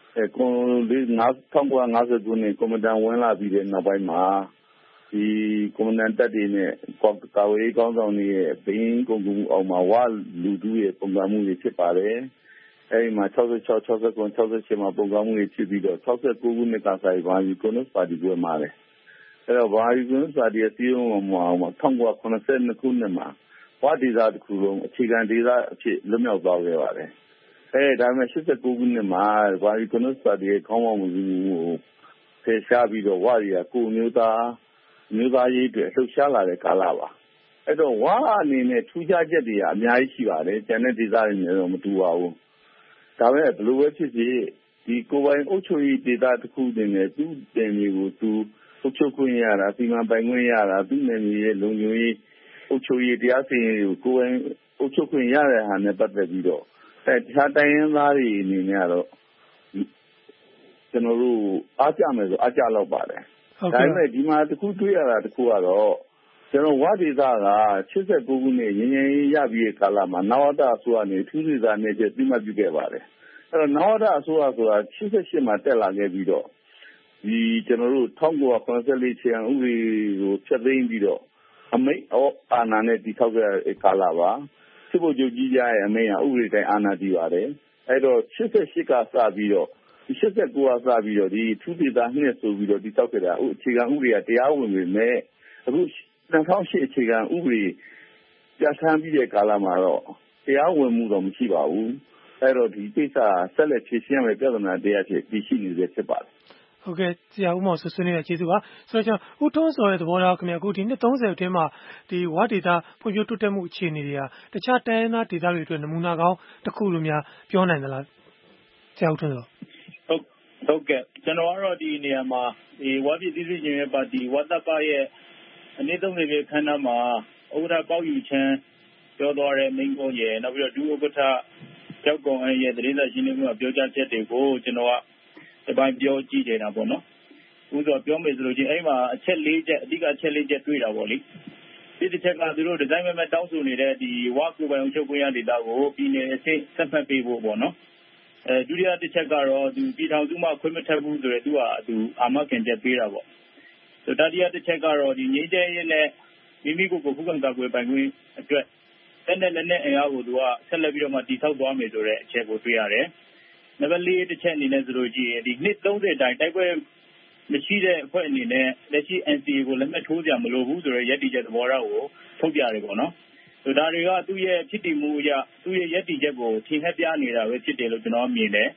1950ခုနှစ်ကွန်မန်ဒန်ဝင်လာပြီးတဲ့နောက်ပိုင်းမှာဒီကွန်မန်ဒန်တပ်တွေနဲ့ကာဝေးကောင်းဆောင်တွေရဲ့ဘင်းကုန်ကူအောင်မှာဝါလူထုရဲ့ပုံစံမှုတွေဖြစ်ပါတယ်အဲဒီမှာ66 69 68မှာပုံစံမှုတွေဖြစ်ပြီးတော့69ခုနှစ်ကစားဘာယူကွန်နစ်ပါတီပွဲမှာလေအဲ့တော့ဘာယူကွန်နစ်ပါတီရဲ့စီးရုံးမှာ1982ခုနှစ်မှာဝါဒေသတစ်ခုလုံးအခြေခံဒေသအဖြစ်လွတ်မြောက်သွားခဲ့ပါတယ်ဒါပေမဲ့89ခုနှစ်မှာဘာယူကွန်နစ်ပါတီရဲ့ခေါင်းဆောင်မှုကိုဖယ်ရှားပြီးတော့ဝါရီကကိုမျိုးသားရေးအတွက်လှုပ်ရှားလာတဲ့ကာလပါအဲ့တော့ဝါအနေနဲ့ထူးခြားချက်တွေကအများကြီးရှိပါတယ်ကျန်တဲ့ဒေသတွေနဲ့တော့မတူပါဘူးဒါပေမဲ့ဘယ်လိုပဲဖြစ်ဖြစ်ဒီကိုပိုင်အုပ်ချုပ်ရေးဒေသတစ်ခုတင်နဲ့သူ့တင်မျိုးကိုသူအုပ်ချုပ်ခွင့်ရတာစီမံပိုင်ခွင့်ရတာသူ့နယ်မြေရဲ့လုံခြုံရေးအုပ်ချုပ်ရေးတရားစီရင်ရေးကိုပိုင်အုပ်ချုပ်ခွင့်ရတဲ့ဟာနဲ့ပတ်သက်ပြီးတော့တခြားတိုင်းရင်းသားတွေအနေနဲ့ကတော့ကျွန်တော်တို့အားကြမယ်ဆိုအားကြလောက်ပါတယ်ဒါပေမဲ့ဒီမှာတစ်ခုတွေ့ရတာတစ်ခုကတော့ကျွန်တော်ဝါဒေသက89ခုနှစ်ငြိမ်းချမ်းရေးရပြီးတဲ့ကာလမှာနဝတအစိုးရနေထူးခြားတဲ့နယ်ကျပြမှတ်ပြုခဲ့ပါတယ်အဲ့တော့နဝတအစိုးရဆိုတာ88မှာတက်လာခဲ့ပြီးတော့ဒီကျွန်တော်တို့1984ချန်ဥပဒေကိုဖျက်သိမ်းပြီးတော့အမိန့်အာဏာနဲ့တည်ဆောက်ခဲ့တဲ့ကာလပါစစ်ဗိုလ်ချုပ်ကြီးရဲ့အမိန့်ဟာဥပဒေတိုင်းအာဏာတည်ပါတယ်အဲ့တော့88ကစပြီးတော့89ကစပြီးတော့ဒီထူးဒေသနှစ်ဆိုပြီးတော့တည်ဆောက်ခဲ့တာအခြေခံဥပဒေကတရားဝင်ပေမဲ့အခု2008အခြေခံဥပဒေပြဋ္ဌာန်းပြီးတဲ့ကာလမှာတော့တရားဝင်မှုတော့မရှိပါဘူးအဲ့တော့ဒီကိစ္စဆက်လက်ဖြေရှင်းရမယ့်ပြဿနာတရားဖြစ်တည်ရှိနေသေးဖြစ်ပါတယ်ဟုတ်ကဲ့ဆရာဦးမောင်ဆွေးနွေးတဲ့ကျေးဇူးပါဆိုတော့ကျွန်တော်ဦးထွန်းစောရဲ့သဘောထားခင်ဗျအခုဒီနှစ်30အတွင်းမှာဒီဝါဒေတာဖွံ့ဖြိုးတိုးတက်မှုအခြေအနေတွေဟာတခြားတိုင်းရင်းသားဒေသတွေအတွက်နမူနာကောင်းတစ်ခုလိုများပြောနိုင်သလားဆရာဦးထွန်းစောဟုတ်ကဲ့ကျွန်တော်ကတော့ဒီနေရာမှာဒီဝါပြည်ပြည်ချင်းရဲ့ပါတီဝါတပရဲ့အနည်းဆုံးတွေခန်းနာမှာဥက္ကဋ္ဌပေါက်ယူချမ်းပြောသွားတဲ့မိန့်ခွန်းရဲ့နောက်ပြီးတော့ဒုဥက္ကဋ္ဌကြောက်ကောင်ရဲ့သတင်းစာရှင်းလင်းပွဲမှာပြောကြားချက်တွေကိုကျွန်တော်ကဒီပိုင်းပြောကြည့်နေတာပေါ့နော်ဥစ္စာပြောမယ်ဆိုလို့ချင်းအဲ့မှာအချက်၄ချက်အဓိကအချက်၄ချက်တွေ့တာပေါ့လေဒီတစ်ချက်ကသူတို့ဒီဇိုင်းမဲ့တောင်းဆိုနေတဲ့ဒီဝါကိုပိုင်ချုပ်ခွင့်ရဒေတာကိုပြည်နယ်အဆင့်ဆက်ဖက်ပေးဖို့ပေါ့နော်ဒုတိယတစ်ချက်ကတော့သူပြည်ထောင်စုမှခွင့်မထက်ဘူးဆိုတော့သူအာမခံချက်ပေးတာပေါ့တတိယတစ်ချက်ကတော့ဒီငြိမ်းချမ်းရေးနဲ့မိမိကိုယ်ကိုခုခံကာကွယ်ပိုင်ခွင့်အတွက်လက်နဲ့အင်အားကိုသူကဆက်လက်ပြီးတော့မှတည်ဆောက်သွားမယ်ဆိုတဲ့အချက်ကိုတွေ့ရတယ်နံပါတ်၄တစ်ချက်အနေနဲ့ဆိုလို့ကြည့်ရင်ဒီနှစ်30တိုင်တိုက်ပွဲမရှိတဲ့အဖွဲ့အနေနဲ့လက်ရှိ NCA ကိုလက်မှတ်ထိုးကြမလို့ဘူးဆိုတော့ရည်တည်ချက်သဘောထားကိုထုတ်ပြရတယ်ပေါ့နော်ဒါတွေကသူ့ရဲ့ဖြစ်တည်မှုအရသူ့ရဲ့ရည်တည်ချက်ကိုထင်ဟပ်ပြနေတာပဲဖြစ်တယ်လို့ကျွန်တော်မြင်တယ်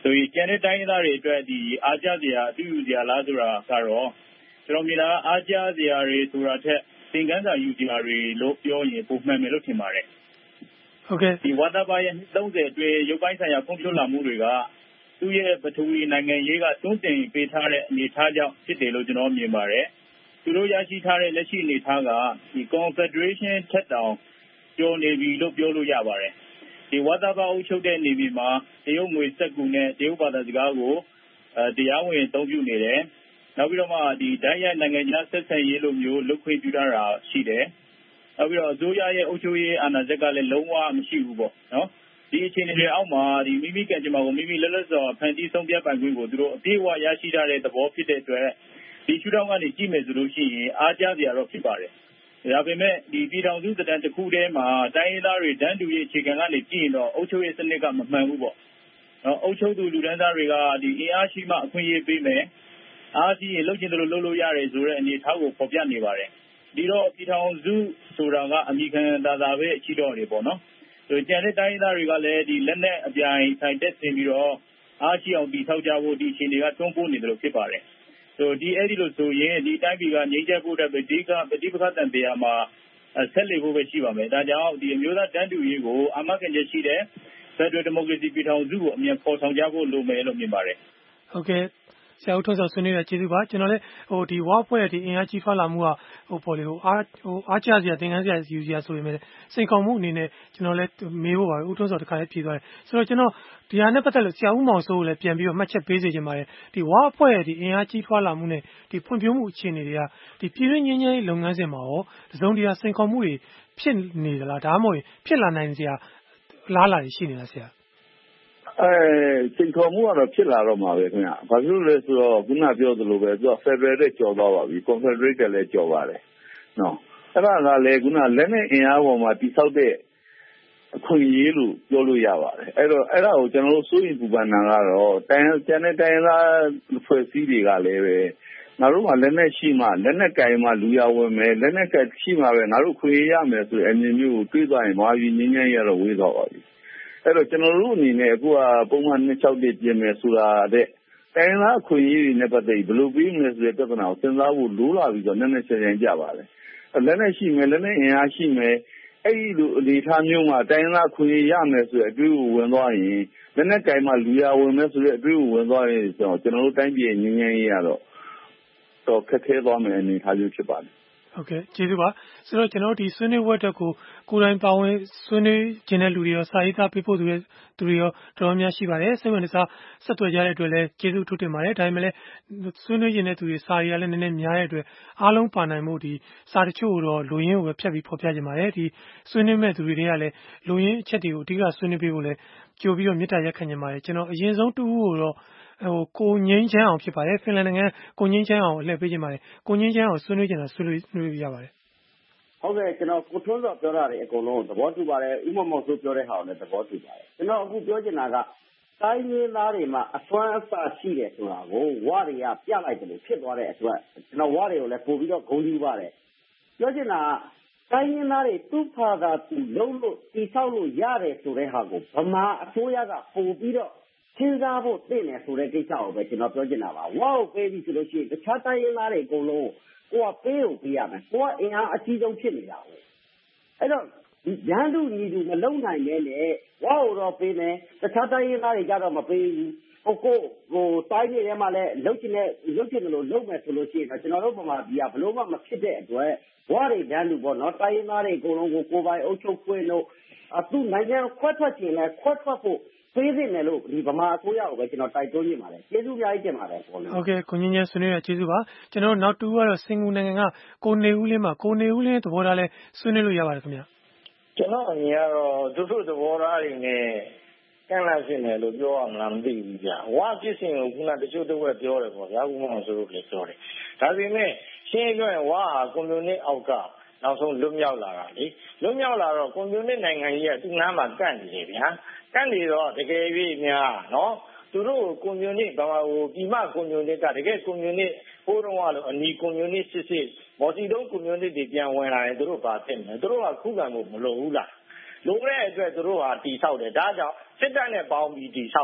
ဆိုရင်ကျန်တဲ့တိုင်းရင်းသားတွေအတွက်အားကျစရာအတူယူစရာလားဆိုတာကတော့ကျွန်တော်မြင်တာအားကျစရာတွေဆိုတာထက်သင်ခန်းစာယူစရာတွေလို့ပြောရင်ပုံမှန်မယ်လို့ထင်ပါတယ်ဟုတ်ကဲ့ဒီဝါသပါရဲ့30အတွင်းရုပ်ပိုင်းဆိုင်ရာဖွံ့ဖြိုးလာမှုတွေကသူ့ရဲ့ပထဝီနိုင်ငံရေးကတွန်းတင်ပေးထားတဲ့အနေအထားကြောင့်ဖြစ်တယ်လို့ကျွန်တော်မြင်ပါတယ်သူတို့ရရှိထားတဲ့လက်ရှိအနေအထားကဒီ Confederation ထက်တောင်ကျော်နေပြီလို့ပြောလို့ရပါတယ်ဒီဝါသပါအုပ်ချုပ်တဲ့နေပြည်မှာတရုတ်ငွေစက်ကူနဲ့တရုတ်ဘာသာစကားကိုတရားဝင်အသုံးပြုနေတယ်နောက်ပြီးတော့မှဒီဓာတ်ရိုက်နိုင်ငံခြားဆက်ဆံရေးလိုမျိုးလုပ်ခွင့်ပြုထားတာရှိတယ်နောက်ပြီးတော့အစိုးရရဲ့အုပ်ချုပ်ရေးအာဏာစက်ကလည်းလုံးဝမရှိဘူးပေါ့နော်ဒီအခြေအနေတွေအောက်မှာဒီမိမိကံကြမ္မာကိုမိမိလက်လက်စော်ဖန်တီးဆုံးဖြတ်ပိုင်ခွင့်ကိုသူတို့အပြည့်အဝရရှိထားတဲ့သဘောဖြစ်တဲ့အတွက်ဒီရှုထောင့်ကနေကြည့်မယ်ဆိုလို့ရှိရင်အားကျစရာတော့ဖြစ်ပါတယ်ဒါပေမဲ့ဒီပြည်ထောင်စုစတန်တစ်ခုတည်းမှာတိုင်းရင်းသားတွေတန်းတူရေးအခြေခံကနေကြည့်ရင်တော့အုပ်ချုပ်ရေးစနစ်ကမမှန်ဘူးပေါ့နော်အုပ်ချုပ်သူလူတန်းသားတွေကဒီအင်အားရှိမှအခွင့်အရေးပေးမယ်အားကြီးရင်လုပ်ချင်တယ်လို့လုပ်လို့ရတယ်ဆိုတဲ့အနေအထားကိုဖော်ပြနေပါတယ်ဒီတော့ပြည်ထောင်စုဆိုတာကအမိခံသာသာပဲအချီတော့နေပေါ့နော်ကျန်တဲ့တိုင်းရင်းသားတွေကလည်းဒီလက်နဲ့အပြိုင်ဆိုင်တက်ဆင်ပြီးတော့အားရှိအောင်တည်ဆောက်ကြဖို့ဒီအခြေအနေကတွန်းပို့နေတယ်လို့ဖြစ်ပါတယ်အဲ့ဒီလိုဆိုရင်ဒီတိုင်းပြည်ကငြိမ်းချမ်းဖို့တဲ့ပဋိပက္ခတန်တရားမှာဆက်လက်ဖို့ပဲရှိပါမယ်ဒါကြောင့်ဒီအမျိုးသားတန်းတူရေးကိုအာမခံချက်ရှိတဲ့ဖက်ဒရယ်ဒီမိုကရေစီပြည်ထောင်စုကိုအမြန်ဖော်ဆောင်ကြဖို့လိုမယ်လို့မြင်ပါတယ်ဟုတ်ကဲ့ဆရာဦးထွန်းစောဆွေးနွေးရကျေးဇူးပါကျွန်တော်လည်းဒီဝါအဖွဲ့ဒီအင်အားကြီးထွားလာမှုကပေါ်လေအားကျစရာသင်ခန်းစရာယူစရာဆိုပေမဲ့စိန်ခေါ်မှုအနေနဲ့ကျွန်တော်လည်းမေးဖို့ပါဦးထွန်းစောတခါလေးဖြေသွားတယ်ဆိုတော့ကျွန်တော်ဒီဟာနဲ့ပတ်သက်လို့ဆရာဦးမောင်စိုးကိုလည်းပြန်ပြီးတော့မှတ်ချက်ပေးစေချင်ပါတယ်ဒီဝါအဖွဲ့ဒီအင်အားကြီးထွားလာမှုနဲ့ဒီဖွံ့ဖြိုးမှုအခြေအနေတွေကဒီပြည်တွင်းငြိမ်းချမ်းရေးလုပ်ငန်းစဉ်မှာရောတစုံတရာစိန်ခေါ်မှုတွေဖြစ်နေသလားဒါမှမဟုတ်ဖြစ်လာနိုင်စရာလားလာရှိနေလားဆရာစိန်ခေါ်မှုကတော့ဖြစ်လာတော့မှာပဲခင်ဗျ။ဘာဖြစ်လို့လဲဆိုတော့ခုနပြောသလိုပဲသူက Federal နဲ့ကျော်သွားပါပြီ။ Confederate လည်းကျော်ပါတယ်။နော်။အဲ့ဒါကလည်းခုနလက်နဲ့အင်အားပေါ်မှာတိဆောက်တဲ့အခွင့်အရေးလို့ပြောလို့ရပါတယ်။အဲ့တော့အဲ့ဒါကိုကျွန်တော်တို့စိုးရိမ်ပူပန်တာကတော့ကျန်တဲ့တိုင်းသားဖွဲ့စည်းတွေကလည်းပဲငါတို့ကလက်နဲ့ရှိမှလက်နဲ့ကင်မှလူရဝင်မယ်လက်နဲ့ကင်ရှိမှပဲငါတို့ခွင့်ရမယ်ဆိုတဲ့အမြင်မျိုးကိုတွေးသွားရင်ဘာကြီးငင်းငင်းရတော့ဝေးသွားပါပြီ။အဲ့တော့ကျွန်တော်တို့အနေနဲ့အခုကပုံမှန်261ပြင်မယ်ဆိုတာတဲ့တိုင်းသားအခွင့်အရေးတွေနဲ့ပတ်သက်ပြီးဘယ်လိုပြီးမလဲဆိုတဲ့ပြဿနာကိုစဉ်းစားဖို့လိုလာပြီးတော့နည်းနည်းချိန်ကြပါလေလက်နဲ့ရှိမယ်လက်နဲ့အင်အားရှိမယ်အဲ့ဒီလိုအနေထားမျိုးမှာတိုင်းသားအခွင့်အရေးရမယ်ဆိုတဲ့အတွေ့အကြုံဝင်သွားရင်လက်နဲ့ကင်မှလူရဝင်မယ်ဆိုတဲ့အတွေ့အကြုံဝင်သွားရင်ကျွန်တော်တို့တိုင်းပြည်ငြိမ်းချမ်းရေးရတော့ခက်ခဲသွားမယ်အနေထားမျိုးဖြစ်ပါတယ်ဟုတ်ကဲ့ကျေးဇူးပါဆိုတော့ကျွန်တော်ဒီဆွေးနွေးပွဲတက်ကိုကိုယ်တိုင်ပါဝင်ဆွေးနွေးခြင်းတဲ့လူတွေရောစာရေးသားပေးဖို့သူတွေရောတော်တော်များရှိပါတယ်စိတ်ဝင်စားဆက်သွယ်ကြတဲ့အတွက်လည်းကျေးဇူးထူးတင်ပါတယ်ဒါပေမဲ့လည်းဆွေးနွေးခြင်းတဲ့သူတွေစာရေးရလည်းနည်းနည်းများတဲ့အတွက်အားလုံးပါနိုင်မှုဒီစာတချို့တော့လူရင်းကိုပဲဖြတ်ပြီးဖော်ပြခြင်းပါတယ်ဒီဆွေးနွေးမဲ့သူတွေကလည်းလူရင်းအချက်တွေကိုအဓိကဆွေးနွေးပေးဖို့လည်းကြိုပြီးတော့မေတ္တာရက်ခံခြင်းပါတယ်ကျွန်တော်အရင်ဆုံးတူကိုတော့ကိုငင်းချမ်းအောင်ဖြစ်ပါတယ်ဖင်လန်နိုင်ငံကိုငင်းချမ်းအောင်အလှည့်ပေးခြင်းပါတယ်ကိုငင်းချမ်းအောင်ဆွေးနွေးကြတာဆွေးနွေးရပါတယ်ဟုတ်ကဲ့ကျွန်တော်ကိုထွန်းစောပြောတာတွေအကုန်လုံးသဘောတူပါတယ်ဥမမောင်ဆိုပြောတဲ့ဟာကိုလည်းသဘောတူပါတယ်ကျွန်တော်အခုပြောချင်တာကတိုင်းရင်းသားတွေမှာအစွမ်းအစရှိတယ်ဆိုတာကိုဝတွေကပြလိုက်တယ်လို့ဖြစ်သွားတဲ့အတွက်ကျွန်တော်ဝတွေကိုလည်းပို့ပြီးတော့ဂုဏ်ယူပါတယ်ပြောချင်တာတိုင်းရင်းသားတွေသူ့ဖာသာသူလုံးလို့တိဆောက်လို့ရတယ်ဆိုတဲ့ဟာကိုဗမာအစိုးရကပို့ပြီးတော့စဉ်းစားဖို့တင့်တယ်ဆိုတဲ့ကိစ္စကိုပဲကျွန်တော်ပြောချင်တာပါဝါကိုပေးပြီးဆိုလို့ရှိရင်တခြားတိုင်းရင်းသားတွေအကုန်လုံးကိုကပေးကိုပေးရမယ်ကိုကအင်အားအကြီးဆုံးဖြစ်နေတာကိုအဲ့တော့ဒီရန်သူညီသူမလုံနိုင်ပဲနဲ့ဝါကိုတော့ပေးမယ်တခြားတိုင်းရင်းသားတွေကြတော့မပေးဘူးကိုတိုင်းပြည်ထဲမှာလည်းလုတ်ချင်တယ်လို့လုပ်မယ်ဆိုလို့ရှိရင်တော့ကျွန်တော်တို့ဗမာပြည်ကဘလို့မှမဖြစ်တဲ့အတွက်ဝါတွေရန်သူပေါ့နော်တိုင်းရင်းသားတွေအကုန်လုံးကိုပိုင်အုပ်ချုပ်ခွင့်တို့သူ့နိုင်ငံခွဲထွက်ခြင်းလဲခွဲထွက်ဖို့ပေးနေတယ်လို့ဒီဗမာအစိုးရကိုပဲကျွန်တော်တိုက်တွန်းနေပါတယ်ကျေးဇူးအများကြီးတင်ပါတယ်ပေါ့နော်ဟုတ်ကဲ့ကိုငင်းချမ်းဆွေးနွေးရကျေးဇူးပါကျွန်တော်နောက်တူကတော့စင်ကူနိုင်ငံကကိုနေဦးလင်းပါကိုနေဦးလင်းသဘောထားလဲဆွေးနွေးလို့ရပါတယ်ခင်ဗျကျွန်တော်အမြင်ကတော့သူတို့သဘောထားတွေနဲ့ကန့်လန့်ဖြစ်နေလို့ပြောရမလားမသိဘူးကြာဝါဖြစ်စဉ်ကိုခုနတချို့တော့ပြောတယ်ပေါ့ဗျာဥမအောင်ဆိုလို့လည်းပြောတယ်ဒါပေမဲ့ရှင်းပြောရင်ဝါဟာကွန်မြူနစ်အောက်ကနောက်ဆုံးလွတ်မြောက်လာတာလေလွတ်မြောက်လာတော့ကွန်မြူနစ်နိုင်ငံကြီးကသူ့နားမှာကန့်နေတယ်ဗျာကန့်နေတော့တကယ်၍များနော်သူတို့ကွန်မြူနစ်ဘာပြည်မကွန်မြူနစ်ကတကယ်ကွန်မြူနစ်ဟိုးတော့လို့အနီကွန်မြူနစ်စစ်မော်စီတုံးကွန်မြူနစ်တွေပြန်ဝင်လာရင်သူတို့ဘာဖြစ်မလဲသူတို့ကခုခံဖို့မလိုဘူးလားလိုတဲ့အတွက်သူတို့ဟာတီဆောက်တယ်ဒါကြောင့်စစ်တပ်နဲ့ပေါင်းပြီးတီဆောက်တယ်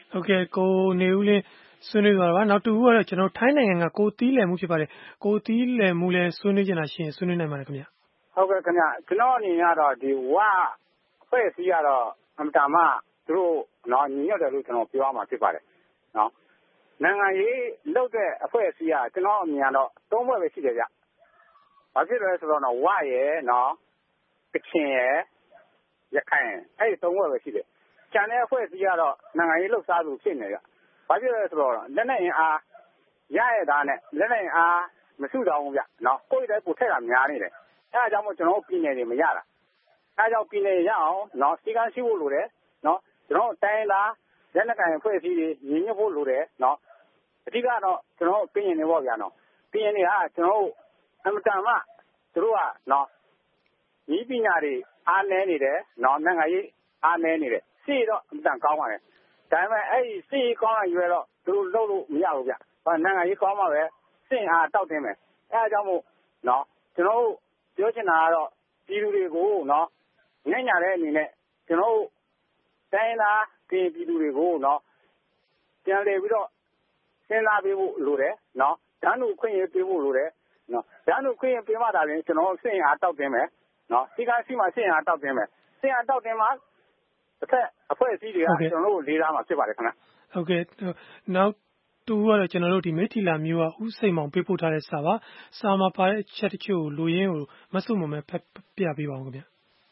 ဟုတ်ကဲ့ကိုနေဦးလင်းဆွေးနွေးသွားတာပါနောက်တူကတော့ကျွန်တော်ထိုင်းနိုင်ငံကကိုတီးလည်မှုဖြစ်ပါတယ်ကိုတီးလည်မှုလဲဆွေးနွေးကြတာရှင်ဆွေးနွေးနိုင်ပါတယ်ခင်ဗျဟုတ်ကဲ့ခင်ဗျကျွန်တော်အနေနဲ့ကတော့ဒီဝအဖွဲ့အစည်းကတော့အမှန်တမ်းသူတို့နော်ညီညွတ်တယ်လို့ကျွန်တော်ပြောရမှာဖြစ်ပါတယ်နော်နိုင်ငံရေးလုပ်တဲ့အဖွဲ့အစည်းကကျွန်တော်အမြင်တော့၃ဘက်ပဲရှိတယ်ဗျဘာဖြစ်လဲဆိုတော့နော်ဝရဲ့နော်ကချင်ရဲ့ရခိုင်အဲ့ဒီ၃ဘက်ပဲရှိတယ်ကျန်တဲ့အဖွဲ့အစည်းကတော့နိုင်ငံရေးလှုပ်ရှားသူဖြစ်နေကြဘာဖြစ်လဲဆိုတော့လက်နဲ့အင်အားရရတာနဲ့လက်နဲ့အင်အားမစုတော့ဘူးဗျနော်ကိုယ့်ရဲ့ကိုထက်တာများနေတယ်အဲဒါကြောင့်မို့ကျွန်တော်ပြည်နယ်တွေမရတာအဲဒါကြောင့်ပြည်နယ်ရအောင်နော်စီကန်းရှိဖို့လိုတယ်နော်ကျွန်တော်တိုင်းလားလက်နက်ကိုင်အဖွဲ့အစည်းတွေညီညွတ်ဖို့လိုတယ်နော်အဓိကတော့ကျွန်တော်ပြည်နယ်တွေပေါ့ဗျာနော်ပြည်နယ်တွေကကျွန်တော်အမှန်တမ်းသူတို့ကနော်ဤပညာတွေအားနည်းနေတယ်နော်နိုင်ငံရေးအားနည်းနေတယ်စီတော့အမှန်တမ်းကောင်းပါတယ်ဒါပေမဲ့အဲ့ဒီစီကောင်းရရွယ်တော့သူတို့လုပ်လို့မရဘူးဗျဘာနိုင်ငံရေးကောင်းမှပဲစင်အားတောက်တင်မယ်အဲဒါကြောင့်မို့နော်ကျွန်တော်ပြောချင်တာကတော့ပြည်သူတွေကိုနော်ညံ့ညာတဲ့အနေနဲ့ကျွန်တော်တိုင်းသားပြည်သူတွေကိုနော်ပြန်လည်ပြီးတော့စဉ်းစားပေးဖို့လိုတယ်နော်ဓာတ်လူခွင့်ရပေးဖို့လိုတယ်နော်ဓာတ်လူခွင့်ရပေးမှသာရင်ကျွန်တော်စင်အားတောက်တင်မယ်နော်စီကန်းစီမှာစင်အားတောက်တင်မယ်စင်အားတောက်တင်မှာတစ်ဖက်အဖွဲ့အစည်းတွေကကျွန်တော်တို့လေးစားမှာဖြစ်ပါတယ်ခင်ဗျဟုတ်ကဲ့နောက်တူကတော့ကျွန်တော်တို့ဒီမိထီလာမျိုးကဥစိန်မောင်ပေးပို့ထားတဲ့စာပါစာမှာပါတဲ့အချက်တချို့ကိုလူရင်းကိုမဆုမမဲဖတ်ပြပေးပါဦးခင်ဗျ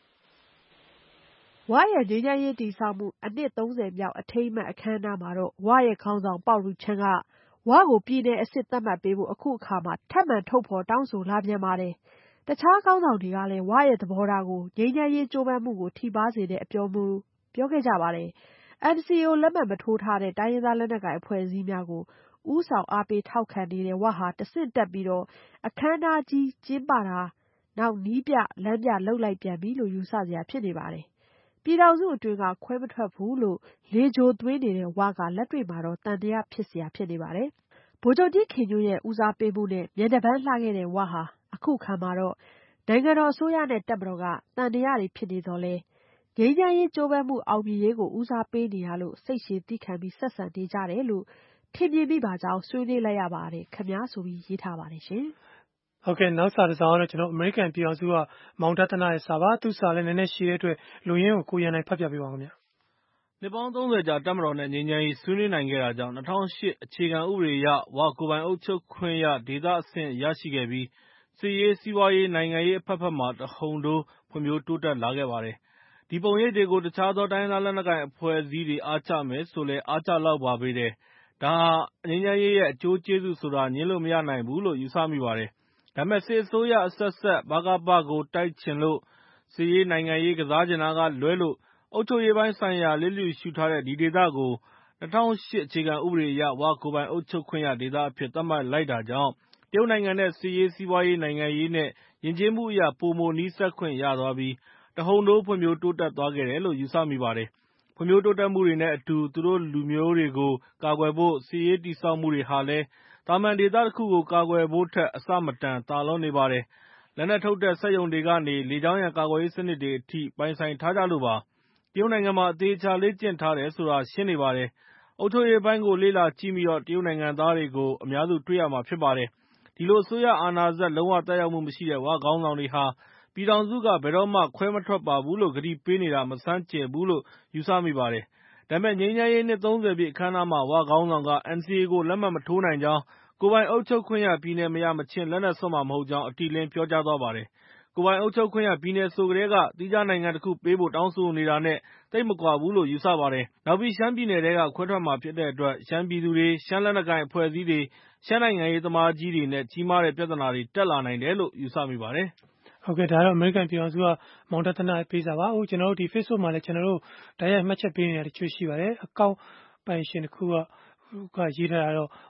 ဝရဲ့ငြိမ်းချမ်းရေးတည်ဆောက်မှုအနှစ်30မြောက်အထိမ်းအမှတ်အခမ်းအနားမှာတော့ဝရဲ့ခေါင်းဆောင်ပေါက်ရူချမ်းကဝကိုပြည်내အစ်စ်သတ်မှတ်ပေးဖို့အခုအခါမှာထပ်မံထုတ်ဖော်တောင်းဆိုလာပြန်ပါတယ်တခြားခေါင်းဆောင်တွေကလည်းဝရဲ့သဘောထားကိုငြိမ်းချမ်းရေးကြိုးပမ်းမှုကိုထိပါစေတဲ့အပြောမှုပြောခဲ့ကြပါတယ်NCO လက်မှတ်မထိုးထားတဲ့တိုင်းရင်းသားလက်နက်ကိုင်အဖွဲ့အစည်းများကိုဦးဆောင်အားပေးထောက်ခံနေတဲ့ဝဟာတဆင့်တက်ပြီးတော့အခမ်းအနားကြီးကျင်းပတာနောက်နီးပြလမ်းပြလှုပ်လိုက်ပြန်ပြီလို့ယူဆစရာဖြစ်နေပါတယ်ပြည်ထောင်စုအတွင်းကခွဲမထွက်ဘူးလို့လေကြိုသွင်းနေတဲ့ဝကလက်တွေ့မှာတော့တန်တရားဖြစ်စရာဖြစ်နေပါတယ်ဗိုလ်ချုပ်ကြီးခင်ညွန့်ရဲ့ဦးစားပေးမှုနဲ့မျက်နှာပန်းလှခဲ့တဲ့ဝဟာအခုခါမှာတော့နိုင်ငံတော်အစိုးရနဲ့တပ်မတော်ကတန်တရားတွေဖြစ်နေတော့လဲငြိမ်းချမ်းရေးကြိုးပမ်းမှုအောင်မြင်ရေးကိုဦးစားပေးနေရလို့စိတ်ရှည်သီးခံပြီးဆက်ဆံနေကြတယ်လို့ထင်မြင်မိပါကြောင်းဆွေးနွေးလိုက်ရပါတယ်ခင်ဗျာဆိုပြီးရေးထားပါတယ်ရှင်ဟုတ်ကဲ့နောက်စာတစ်စောင်းကတော့ကျွန်တော်အမေရိကန်ပြည်အောင်စုကမောင်တသနာရဲ့စာပါသူစာလည်းနည်းနည်းရှည်တဲ့အတွက်လူရင်းကိုကိုရန်နိုင်ဖတ်ပြပေးပါဦးခင်ဗျာနှစ်ပေါင်း30ကြာတပ်မတော်နဲ့ငြိမ်းချမ်းရေးဆွေးနွေးနိုင်ခဲ့တာကြောင့်2008အခြေခံဥပဒေအရဝကိုယ်ပိုင်အုပ်ချုပ်ခွင့်ရဒေသအဆင့်ရရှိခဲ့ပြီးစစ်ရေးစီးပွားရေးနိုင်ငံရေးအဖက်ဖက်မှာတဟုန်ထိုးဖွံ့ဖြိုးတိုးတက်လာခဲ့ပါတယ်ဒီပုံရိပ်တွေကိုတခြားသောတိုင်းသားလက်နက်ကိုင်အဖွဲ့အစည်းတွေအားကျမယ်ဆိုလဲအားကျလောက်ပါပေတယ်ဒါဟာငြိမ်းချမ်းရေးရဲ့အကျိုးကျေးဇူးဆိုတာညှင်းလို့မရနိုင်ဘူးလို့ယူဆမိပါတယ်ဒါပေမဲ့စစ်အစိုးရအဆက်ဆက်ဗကပကိုတိုက်ချင်လို့စစ်ရေးနိုင်ငံရေးကစားချင်တာကလွဲလို့အုပ်ချုပ်ရေးပိုင်းဆိုင်ရာလစ်လျူရှုထားတဲ့ဒီဒေသကို2008အခြေခံဥပဒေအရဝကိုယ်ပိုင်အုပ်ချုပ်ခွင့်ရဒေသအဖြစ်သတ်မှတ်လိုက်တာကြောင့်တရုတ်နိုင်ငံနဲ့စစ်ရေးစီးပွားရေးနိုင်ငံရေးနဲ့ယဉ်ကျေးမှုအရပိုမိုနီးစပ်ခွင့်ရသွားပြီးတဟုန်ထိုးဖွံ့ဖြိုးတိုးတက်သွားခဲ့တယ်လို့ယူဆမိပါတယ်ဖွံ့ဖြိုးတိုးတက်မှုတွေနဲ့အတူသူတို့လူမျိုးတွေကိုကာကွယ်ဖို့စစ်ရေးတည်ဆောက်မှုတွေဟာလည်းတာမန်ဒေသတစ်ခုကိုကာကွယ်ဖို့ထက်အဆမတန်သာလွန်နေပါတယ်လက်နက်ထုတ်တဲ့စက်ရုံတွေကနေလေကြောင်းရန်ကာကွယ်ရေးစနစ်တွေအထိပိုင်ဆိုင်ထားကြလို့ပါတရုတ်နိုင်ငံမှာအသေးချာလေ့ကျင့်ထားတယ်ဆိုတာရှင်းနေပါတယ်အုပ်ချုပ်ရေးပိုင်းကိုလေ့လာကြည့်ပြီးတော့တရုတ်နိုင်ငံသားတွေကိုအများစုတွေ့ရမှာဖြစ်ပါတယ်ဒီလိုအစိုးရအာဏာစက်လုံးဝတက်ရောက်မှုမရှိတဲ့ဝခေါင်းဆောင်တွေဟာပြည်ထောင်စုကဘယ်တော့မှခွဲမထွက်ပါဘူးလို့ကတိပေးနေတာမဆန်းကျင်ဘူးလို့ယူဆမိပါတယ်ဒါပေမဲ့ငြိမ်းချမ်းရေးနှစ်30ပြည့်အခမ်းအနားမှာဝခေါင်းဆောင်က NCA ကိုလက်မှတ်မထိုးနိုင်ကြောင်းကိုယ်ပိုင်အုပ်ချုပ်ခွင့်ရပြည်နယ်မရမချင်းလက်နက်စွန့်မှာမဟုတ်ကြောင်းအတိအလင်းပြောကြားသွားပါတယ်ကိုယ်ပိုင်အုပ်ချုပ်ခွင့်ရပြည်နယ်ဆိုကတည်းကသီးခြားနိုင်ငံတစ်ခုပေးဖို့တောင်းဆိုနေတာနဲ့သိပ်မကွာဘူးလို့ယူဆပါတယ်နောက်ပြီးရှမ်းပြည်နယ်ထဲကခွဲထွက်မှာဖြစ်တဲ့အတွက်ရှမ်းပြည်သူတွေရှမ်းလက်နက်ကိုင်အဖွဲ့အစည်းတွေရှမ်းနိုင်ငံရေးသမားကြီးတွေနဲ့ကြီးမားတဲ့ပြဿနာတွေတက်လာနိုင်တယ်လို့ယူဆမိပါတယ်ဟုတ်ကဲ့ဒါတော့အမေရိကန်ပြည်အောင်စုကမောင်တသနာပေးစာပါဟုတ်ကျွန်တော်တို့ဒီ Facebook မှာလည်းကျွန်တော်တို့ဓာတ်ရိုက်မှတ်ချက်ပေးနေတာတချို့ရှိပါတယ်အကောင့်ပိုင်ရှင်တစ်ခုကရေးထားတာတော့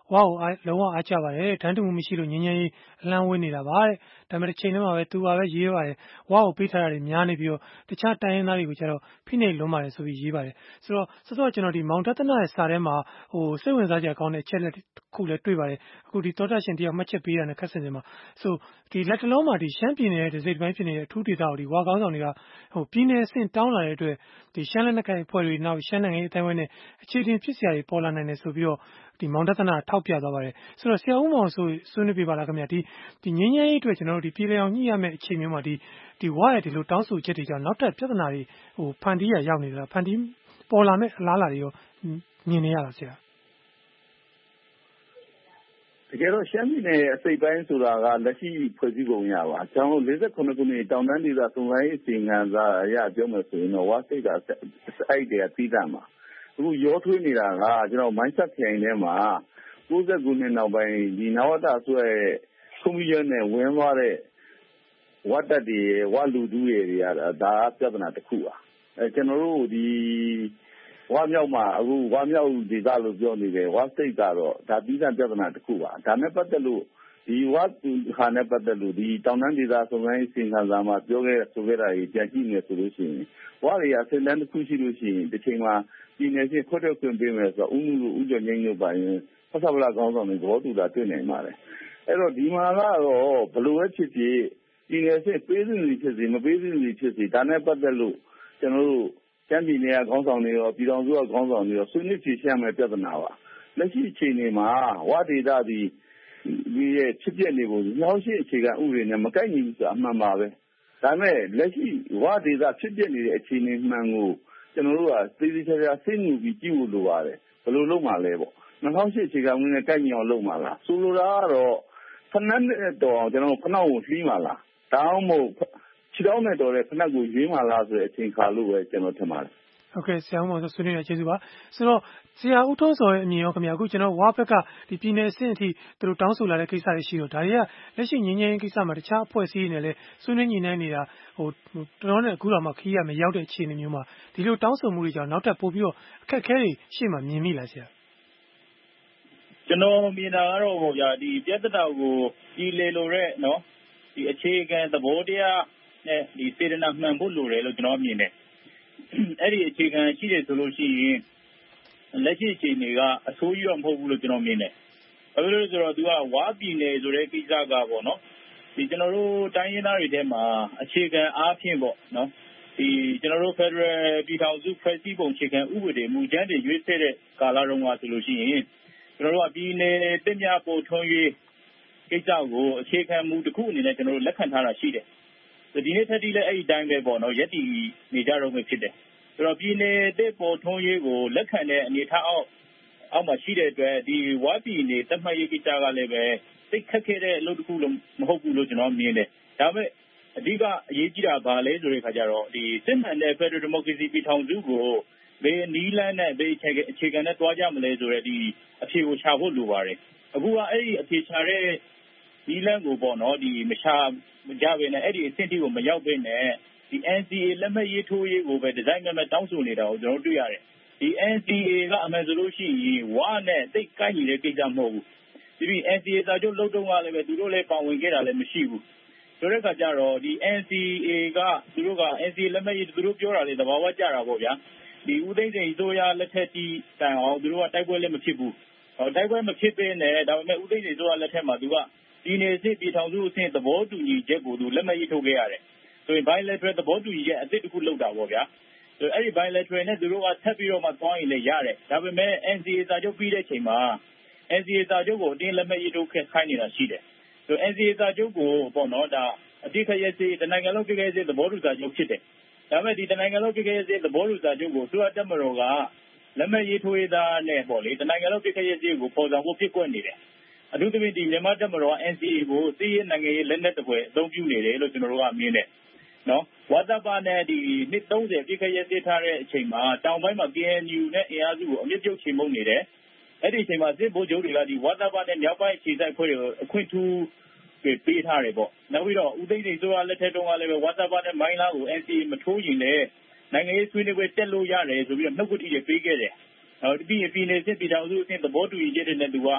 ဝါကိုလုံးဝအားကျပါတယ်တန်းတူမှုမရှိလို့ငြင်းငြင်းရေးအလံဝင်းနေတာပါတဲ့ဒါပေမဲ့တစ်ချိန်တည်းမှာပဲသူပါပဲရေးပါတယ်ဝါကိုပေးထားတာတွေများနေပြီးတော့တခြားတိုင်းရင်းသားတွေကိုကျတော့ဖိနှိပ်လွန်ပါတယ်ဆိုပြီးရေးပါတယ်ဆိုတော့စောစောကျွန်တော်ဒီမောင်တသနာရဲ့စာထဲမှာစိတ်ဝင်စားကြကောင်းတဲ့အချက်လက်တစ်ခုလည်းတွေ့ပါတယ်အခုဒီသောတာရှင်တယောက်မှတ်ချက်ပေးတာနဲ့ခက်ဆင်နေမှာဆိုဒီလက်တလုံးမှာဒီရှမ်းပြည်နယ်ရဲ့ဒီစိတ်ပိုင်းဖြစ်နေတဲ့အထူးဒေသကိုဒီဝါကောင်းဆောင်တွေကပြည်နယ်အဆင့်တောင်းလာတဲ့အတွက်ဒီရှမ်းလက်နက်ကိုင်အဖွဲ့တွေနောက်ရှမ်းနိုင်ငံရေးအတိုင်းအဝိုင်းနဲ့အခြေတင်ဖြစ်စရာတွေပေါ်လာနိုင်တယ်ဆိုပြီးတော့ဒီမောင်တသနာထောက်ပြသွားပါတယ်ဆိုတော့ဆရာဦးမောင်ဆိုဆွေးနွေးပြပါလားခင်ဗျာဒီငင်းငယ်ရေးအတွက်ကျွန်တော်တို့ဒီပြည်လည်အောင်ညှိရမယ့်အချိန်မျိုးမှာဒီဝါရဲ့ဒီလိုတောင်းဆိုချက်တွေကြောင့်နောက်ထပ်ပြဿနာတွေဖန်တီးရရောက်နေတာဖန်တီးပေါ်လာမယ့်အလားအလာတွေရောမြင်နေရတာဆရာတကယ်တော့ရှမ်းပြည်နယ်အစိပ်ပိုင်းဆိုတာကလက်ရှိဖွဲ့စည်းပုံရပါကျွန်တော်48ခုနှစ်တောင်တန်းဒေသစုံစမ်းရေးအစီအစဉ်စာအရပြောမယ်ဆိုရင်တော့ဝါစိတ်ကအဲ့ဒီအပြီးတမ်းမှာအခုရောထွေးနေတာကကျွန်တော်မိုင်းဆက်ခိုင်ထဲမှာ90ခုနှစ်နောက်ပိုင်းဒီနဝတဆွဲကွန်ပျူတာနဲ့ဝင်သွားတဲ့ဝတ်တက်တွေဝလူသူတွေတွေကဒါပြဿနာတစ်ခုပါကျွန်တော်တို့ဒီဝါမြောက်မှာအခုဝါမြောက်ဒေသလို့ပြောနေတယ်ဝါစိတ်ကတော့ဒါပြီးတဲ့ပြဿနာတစ်ခုပါဒါနဲ့ပတ်သက်လို့ဒီဝါဟာနဲ့ပတ်သက်လို့ဒီတောင်တန်းဒေသစုံစမ်းရေးစင်ခံစာမှာပြောခဲ့ဆိုခဲ့တာကြီးပြန်ကြည့်နေဆိုလို့ရှိရင်ဝါတွေကစင်တန်းတစ်ခုရှိလို့ရှိရင်တစ်ချိန်မှာဒီနယ်ချင်းခွတ်ထွက်ခွင့်ပေးမယ်ဆိုတော့ဥကြငိမ့်လို့ပါရင်ဖဆပလာကောင်းဆောင်တွေသဘောတူတာတွေ့နိုင်ပါတယ်အဲ့တော့ဒီမှာကတော့ဘလို့ပဲဖြစ်ဖြစ်ဒီနယ်ချင်းပေးစင်စီဖြစ်စီမပေးစင်စီဖြစ်စီဒါနဲ့ပတ်သက်လို့ကျွန်တော်တို့ကျမ်းပြည်နယ်ကခေါင်းဆောင်တွေရောပြည်တော်စုကခေါင်းဆောင်တွေရောဆွေးနွေးဖြေရှင်းမယ်ပြဿနာပါလက်ရှိအချိန်မှာဝါဒေတာဒီရဲ့ဖြစ်ပျက်နေပုံနောက်ရှိအခြေခံဥပဒေနဲ့မကိုက်ညီဘူးဆိုတာအမှန်ပါပဲဒါပေမဲ့လက်ရှိဝါဒေတာဖြစ်ပျက်နေတဲ့အခြေအနေမှန်ကိုကျွန်တော်တို့ကသေသေးချာချာသိနေပြီးကြည့်ဖို့လိုပါတယ်ဘယ်လိုလုပ်မှလဲပေါ့2008အခြေခံဥပဒေနဲ့ကိုက်ညီအောင်လုပ်မှလားဆိုလိုတာကတော့ဖနက်နဲ့တော်အောင်ကျွန်တော်ဖနောက်ကိုလှီးမှလားဒါမှမဟုတ်ခြေထောက်နဲ့တော်တဲ့ဖနက်ကိုရွေးမှလားဆိုတဲ့အချိန်ခါလို့ပဲကျွန်တော်ထင်ပါတယ်ဟုတ်ကဲ့ဆရာဦးမောင်ဆွေးနွေးရကျေးဇူးပါဆိုတော့ဆရာဦးထွန်းစောရဲ့အမြင်ရောခင်ဗျာအခုကျွန်တော်ဝါဘက်ကဒီပြည်နယ်အဆင့်အထိသူတို့တောင်းဆိုလာတဲ့ကိစ္စတွေရှိတော့ဒါတွေကလက်ရှိငင်းငင်းကိစ္စမှာတခြားအဖွဲ့အစည်းတွေနဲ့လည်းဆွေးနွေးညှိနှိုင်းနေတာတော်တော်နဲ့အခုတော့မှခီးရမရောက်တဲ့အခြေအနေမျိုးမှာဒီလိုတောင်းဆိုမှုတွေကြောင့်နောက်ထပ်ပို့ပြီးတော့အခက်အခဲတွေရှေ့မှာမြင်မိလားဆရာကျွန်တော်မြင်တာကတော့ဗျာဒီပြဿနာကိုပြည်လေလိုတဲ့နော်ဒီအခြေခံသဘောတရားနဲ့ဒီစေတနာမှန်ဖို့လိုတယ်လို့ကျွန်တော်မြင်တယ်အဲ့ဒီအခြေခံရှိတယ်ဆိုလို့ရှိရင်လက်ရှိအခြေအနေကအဆိုးကြီးတော့မဟုတ်ဘူးလို့ကျွန်တော်မြင်တယ်ဘာလို့လဲဆိုတော့သူကဝါပြည်နယ်ဆိုတဲ့ကိစ္စကပေါ့နော်ဒီကျွန်တော်တို့တိုင်းရင်းသားတွေထဲမှာအခြေခံအားဖြင့်ပေါ့နော်ဒီကျွန်တော်တို့ Federal ပြည်ထောင်စုဖွဲ့စည်းပုံအခြေခံဥပဒေမူကြမ်းတွေရွေးချယ်တဲ့ကာလတုန်းကဆိုလို့ရှိရင်ကျွန်တော်တို့ကပြည်နယ်တင်ပြပေါ်ထွန်းရေးကိစ္စကိုအခြေခံမူတစ်ခုအနေနဲ့ကျွန်တော်တို့လက်ခံထားတာရှိတယ်ဒီနေ့ထက်ထိလည်းအဲ့ဒီတိုင်းပဲပေါ့နော်ယက်တီနေကြတော့မှဖြစ်တယ်ဆိုတော့ပြည်နယ်တဲ့ပေါ်ထွန်းရေးကိုလက်ခံတဲ့အနေထားအောက်မှာရှိတဲ့အတွက်ဒီဝါပြည်နယ်တတ်မှတ်ရေးကိစ္စကလည်းပဲသိခက်ခဲတဲ့အလုပ်တစ်ခုလုံးမဟုတ်ဘူးလို့ကျွန်တော်မြင်တယ်ဒါပေမဲ့အဓိကအရေးကြီးတာဘာလဲဆိုတဲ့အခါကျတော့ဒီစစ်မှန်တဲ့ Federal Democracy ပြည်ထောင်စုကိုဘယ်နီးလန်းနဲ့ဘယ်အခြေခံနဲ့တွားကြမလဲဆိုတဲ့ဒီအဖြေကိုရှာဖို့လိုပါတယ်အခုကအဲ့ဒီအဖြေရှာတဲ့နီးလန်းကိုပေါ့နော်ဒီမရှာကြဘဲနဲ့အဲ့ဒီအဆင့်ထိကိုမရောက်ဘဲနဲ့ဒီ NCA လက်မှတ်ရေးထိုးရေးကိုပဲဒီဇိုင်းမဲ့တောင်းဆိုနေတာကိုကျွန်တော်တွေ့ရတယ်ဒီ NCA ကအမှန်ဆိုလို့ရှိရင်ဝါနဲ့တိတ်ကိုက်နေတဲ့ကိစ္စမဟုတ်ဘူးဒီ NCA စာချုပ်လုပ်တော့ကလည်းပဲသူတို့လည်းပါဝင်ခဲ့တာလည်းမရှိဘူးဆိုတဲ့အခါကျတော့ဒီ NCA ကသူတို့က NCA လက်မှတ်ရေးသူတို့ပြောတာလေသဘာဝကျတာပေါ့ဗျာဒီဦးသိန်းစိန်ဆိုရလက်ထက်တီးတိုင်အောင်သူတို့ကတိုက်ပွဲလည်းမဖြစ်ဘူးတိုက်ပွဲမဖြစ်ဘဲနဲ့ဒါပေမဲ့ဦးသိန်းစိန်ဆိုရလက်ထက်မှာသူကဒီနေစစ်ပြည်ထောင်စုအဆင့်သဘောတူညီချက်ကိုသူလက်မှတ်ရေးထိုးခဲ့ရတယ်ဆိုရင် bilateral သဘောတူညီချက်အသစ်တစ်ခုလုပ်တာပေါ့ဗျာဆိုအဲ့ဒီ bilateral နဲ့သူတို့ကဆက်ပြီးတော့မှသွားရင်လည်းရတယ်ဒါပေမဲ့ NCA စာချုပ်ပြီးတဲ့အချိန်မှာ NCA စာချုပ်ကိုအတင်းလက်မှတ်ရေးထိုးခိုင်းနေတာရှိတယ်ဆို NCA စာချုပ်ကိုပေါ့နော်ဒါအတိတ်ခရက်စီတနိုင်ငံလုံးကိစ္စရေးသဘောတူစာချုပ်ဖြစ်တယ်ဒါပေမဲ့ဒီတနိုင်ငံလုံးကိစ္စရေးသဘောတူစာချုပ်ကိုသူကတက်မတော်ကလက်မှတ်ရေးထိုးရတာနဲ့ပေါ့လေတနိုင်ငံလုံးကိစ္စရေးကိုပေါ်ဆောင်ဖို့ဖြစ်ကွက်နေတယ်အထူးသဖြင့်ဒီမြန်မာတက်မတော် NCA ကိုစီးရဲနိုင်ငံရေးလက်နက်တပွဲအသုံးပြုနေတယ်လို့ကျွန်တော်တို့ကမြင်တယ်နော်ဝါသပနဲ့ဒီနှစ်30ပြည့်ခရက်စစ်ထားတဲ့အချိန်မှာတောင်ပိုင်းမှာ KNU နဲ့အင်အားစုကိုအမြင့်ပြုတ်ချေမှုန်းနေတယ်အဲ့ဒီအချိန်မှာစစ်ဗိုလ်ချုပ်တွေကဒီဝါသပနဲ့မြောက်ပိုင်းခြေစိုက်ဖွဲ့တွေကိုအခွင့်ထူးပေးထားတယ်ပေါ့နောက်ပြီးတော့ဦးသိန်းစိန်ဆိုတာလက်ထက်တုန်းကလည်းပဲဝါသပနဲ့မိုင်းလားကို NCA မထိုးရင်လည်းနိုင်ငံရေးဆွေးနွေးပွဲတက်လို့ရတယ်ဆိုပြီးတော့နှုတ်ကတိတွေပေးခဲ့တယ်ပြီးရင်ပြည်နယ်စစ်ပြည်ထောင်စုအဆင့်သဘောတူညီချက်တွေနဲ့သူက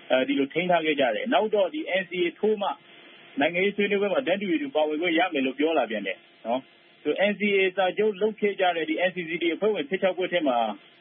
ဒီလိုထိန်းထားခဲ့ကြတယ်နောက်တော့ဒီ NCA ထိုးမှနိုင်ငံရေးဆွေးနွေးပွဲမှာတန်းတူတူပါဝင်ခွင့်ရမယ်လို့ပြောလာပြန်တယ်နော်ဆို NCA စာချုပ်လုပ်ခဲ့ကြတဲ့ဒီ NCCT အဖွဲ့ဝင်16ဖွဲ့ထဲမှာ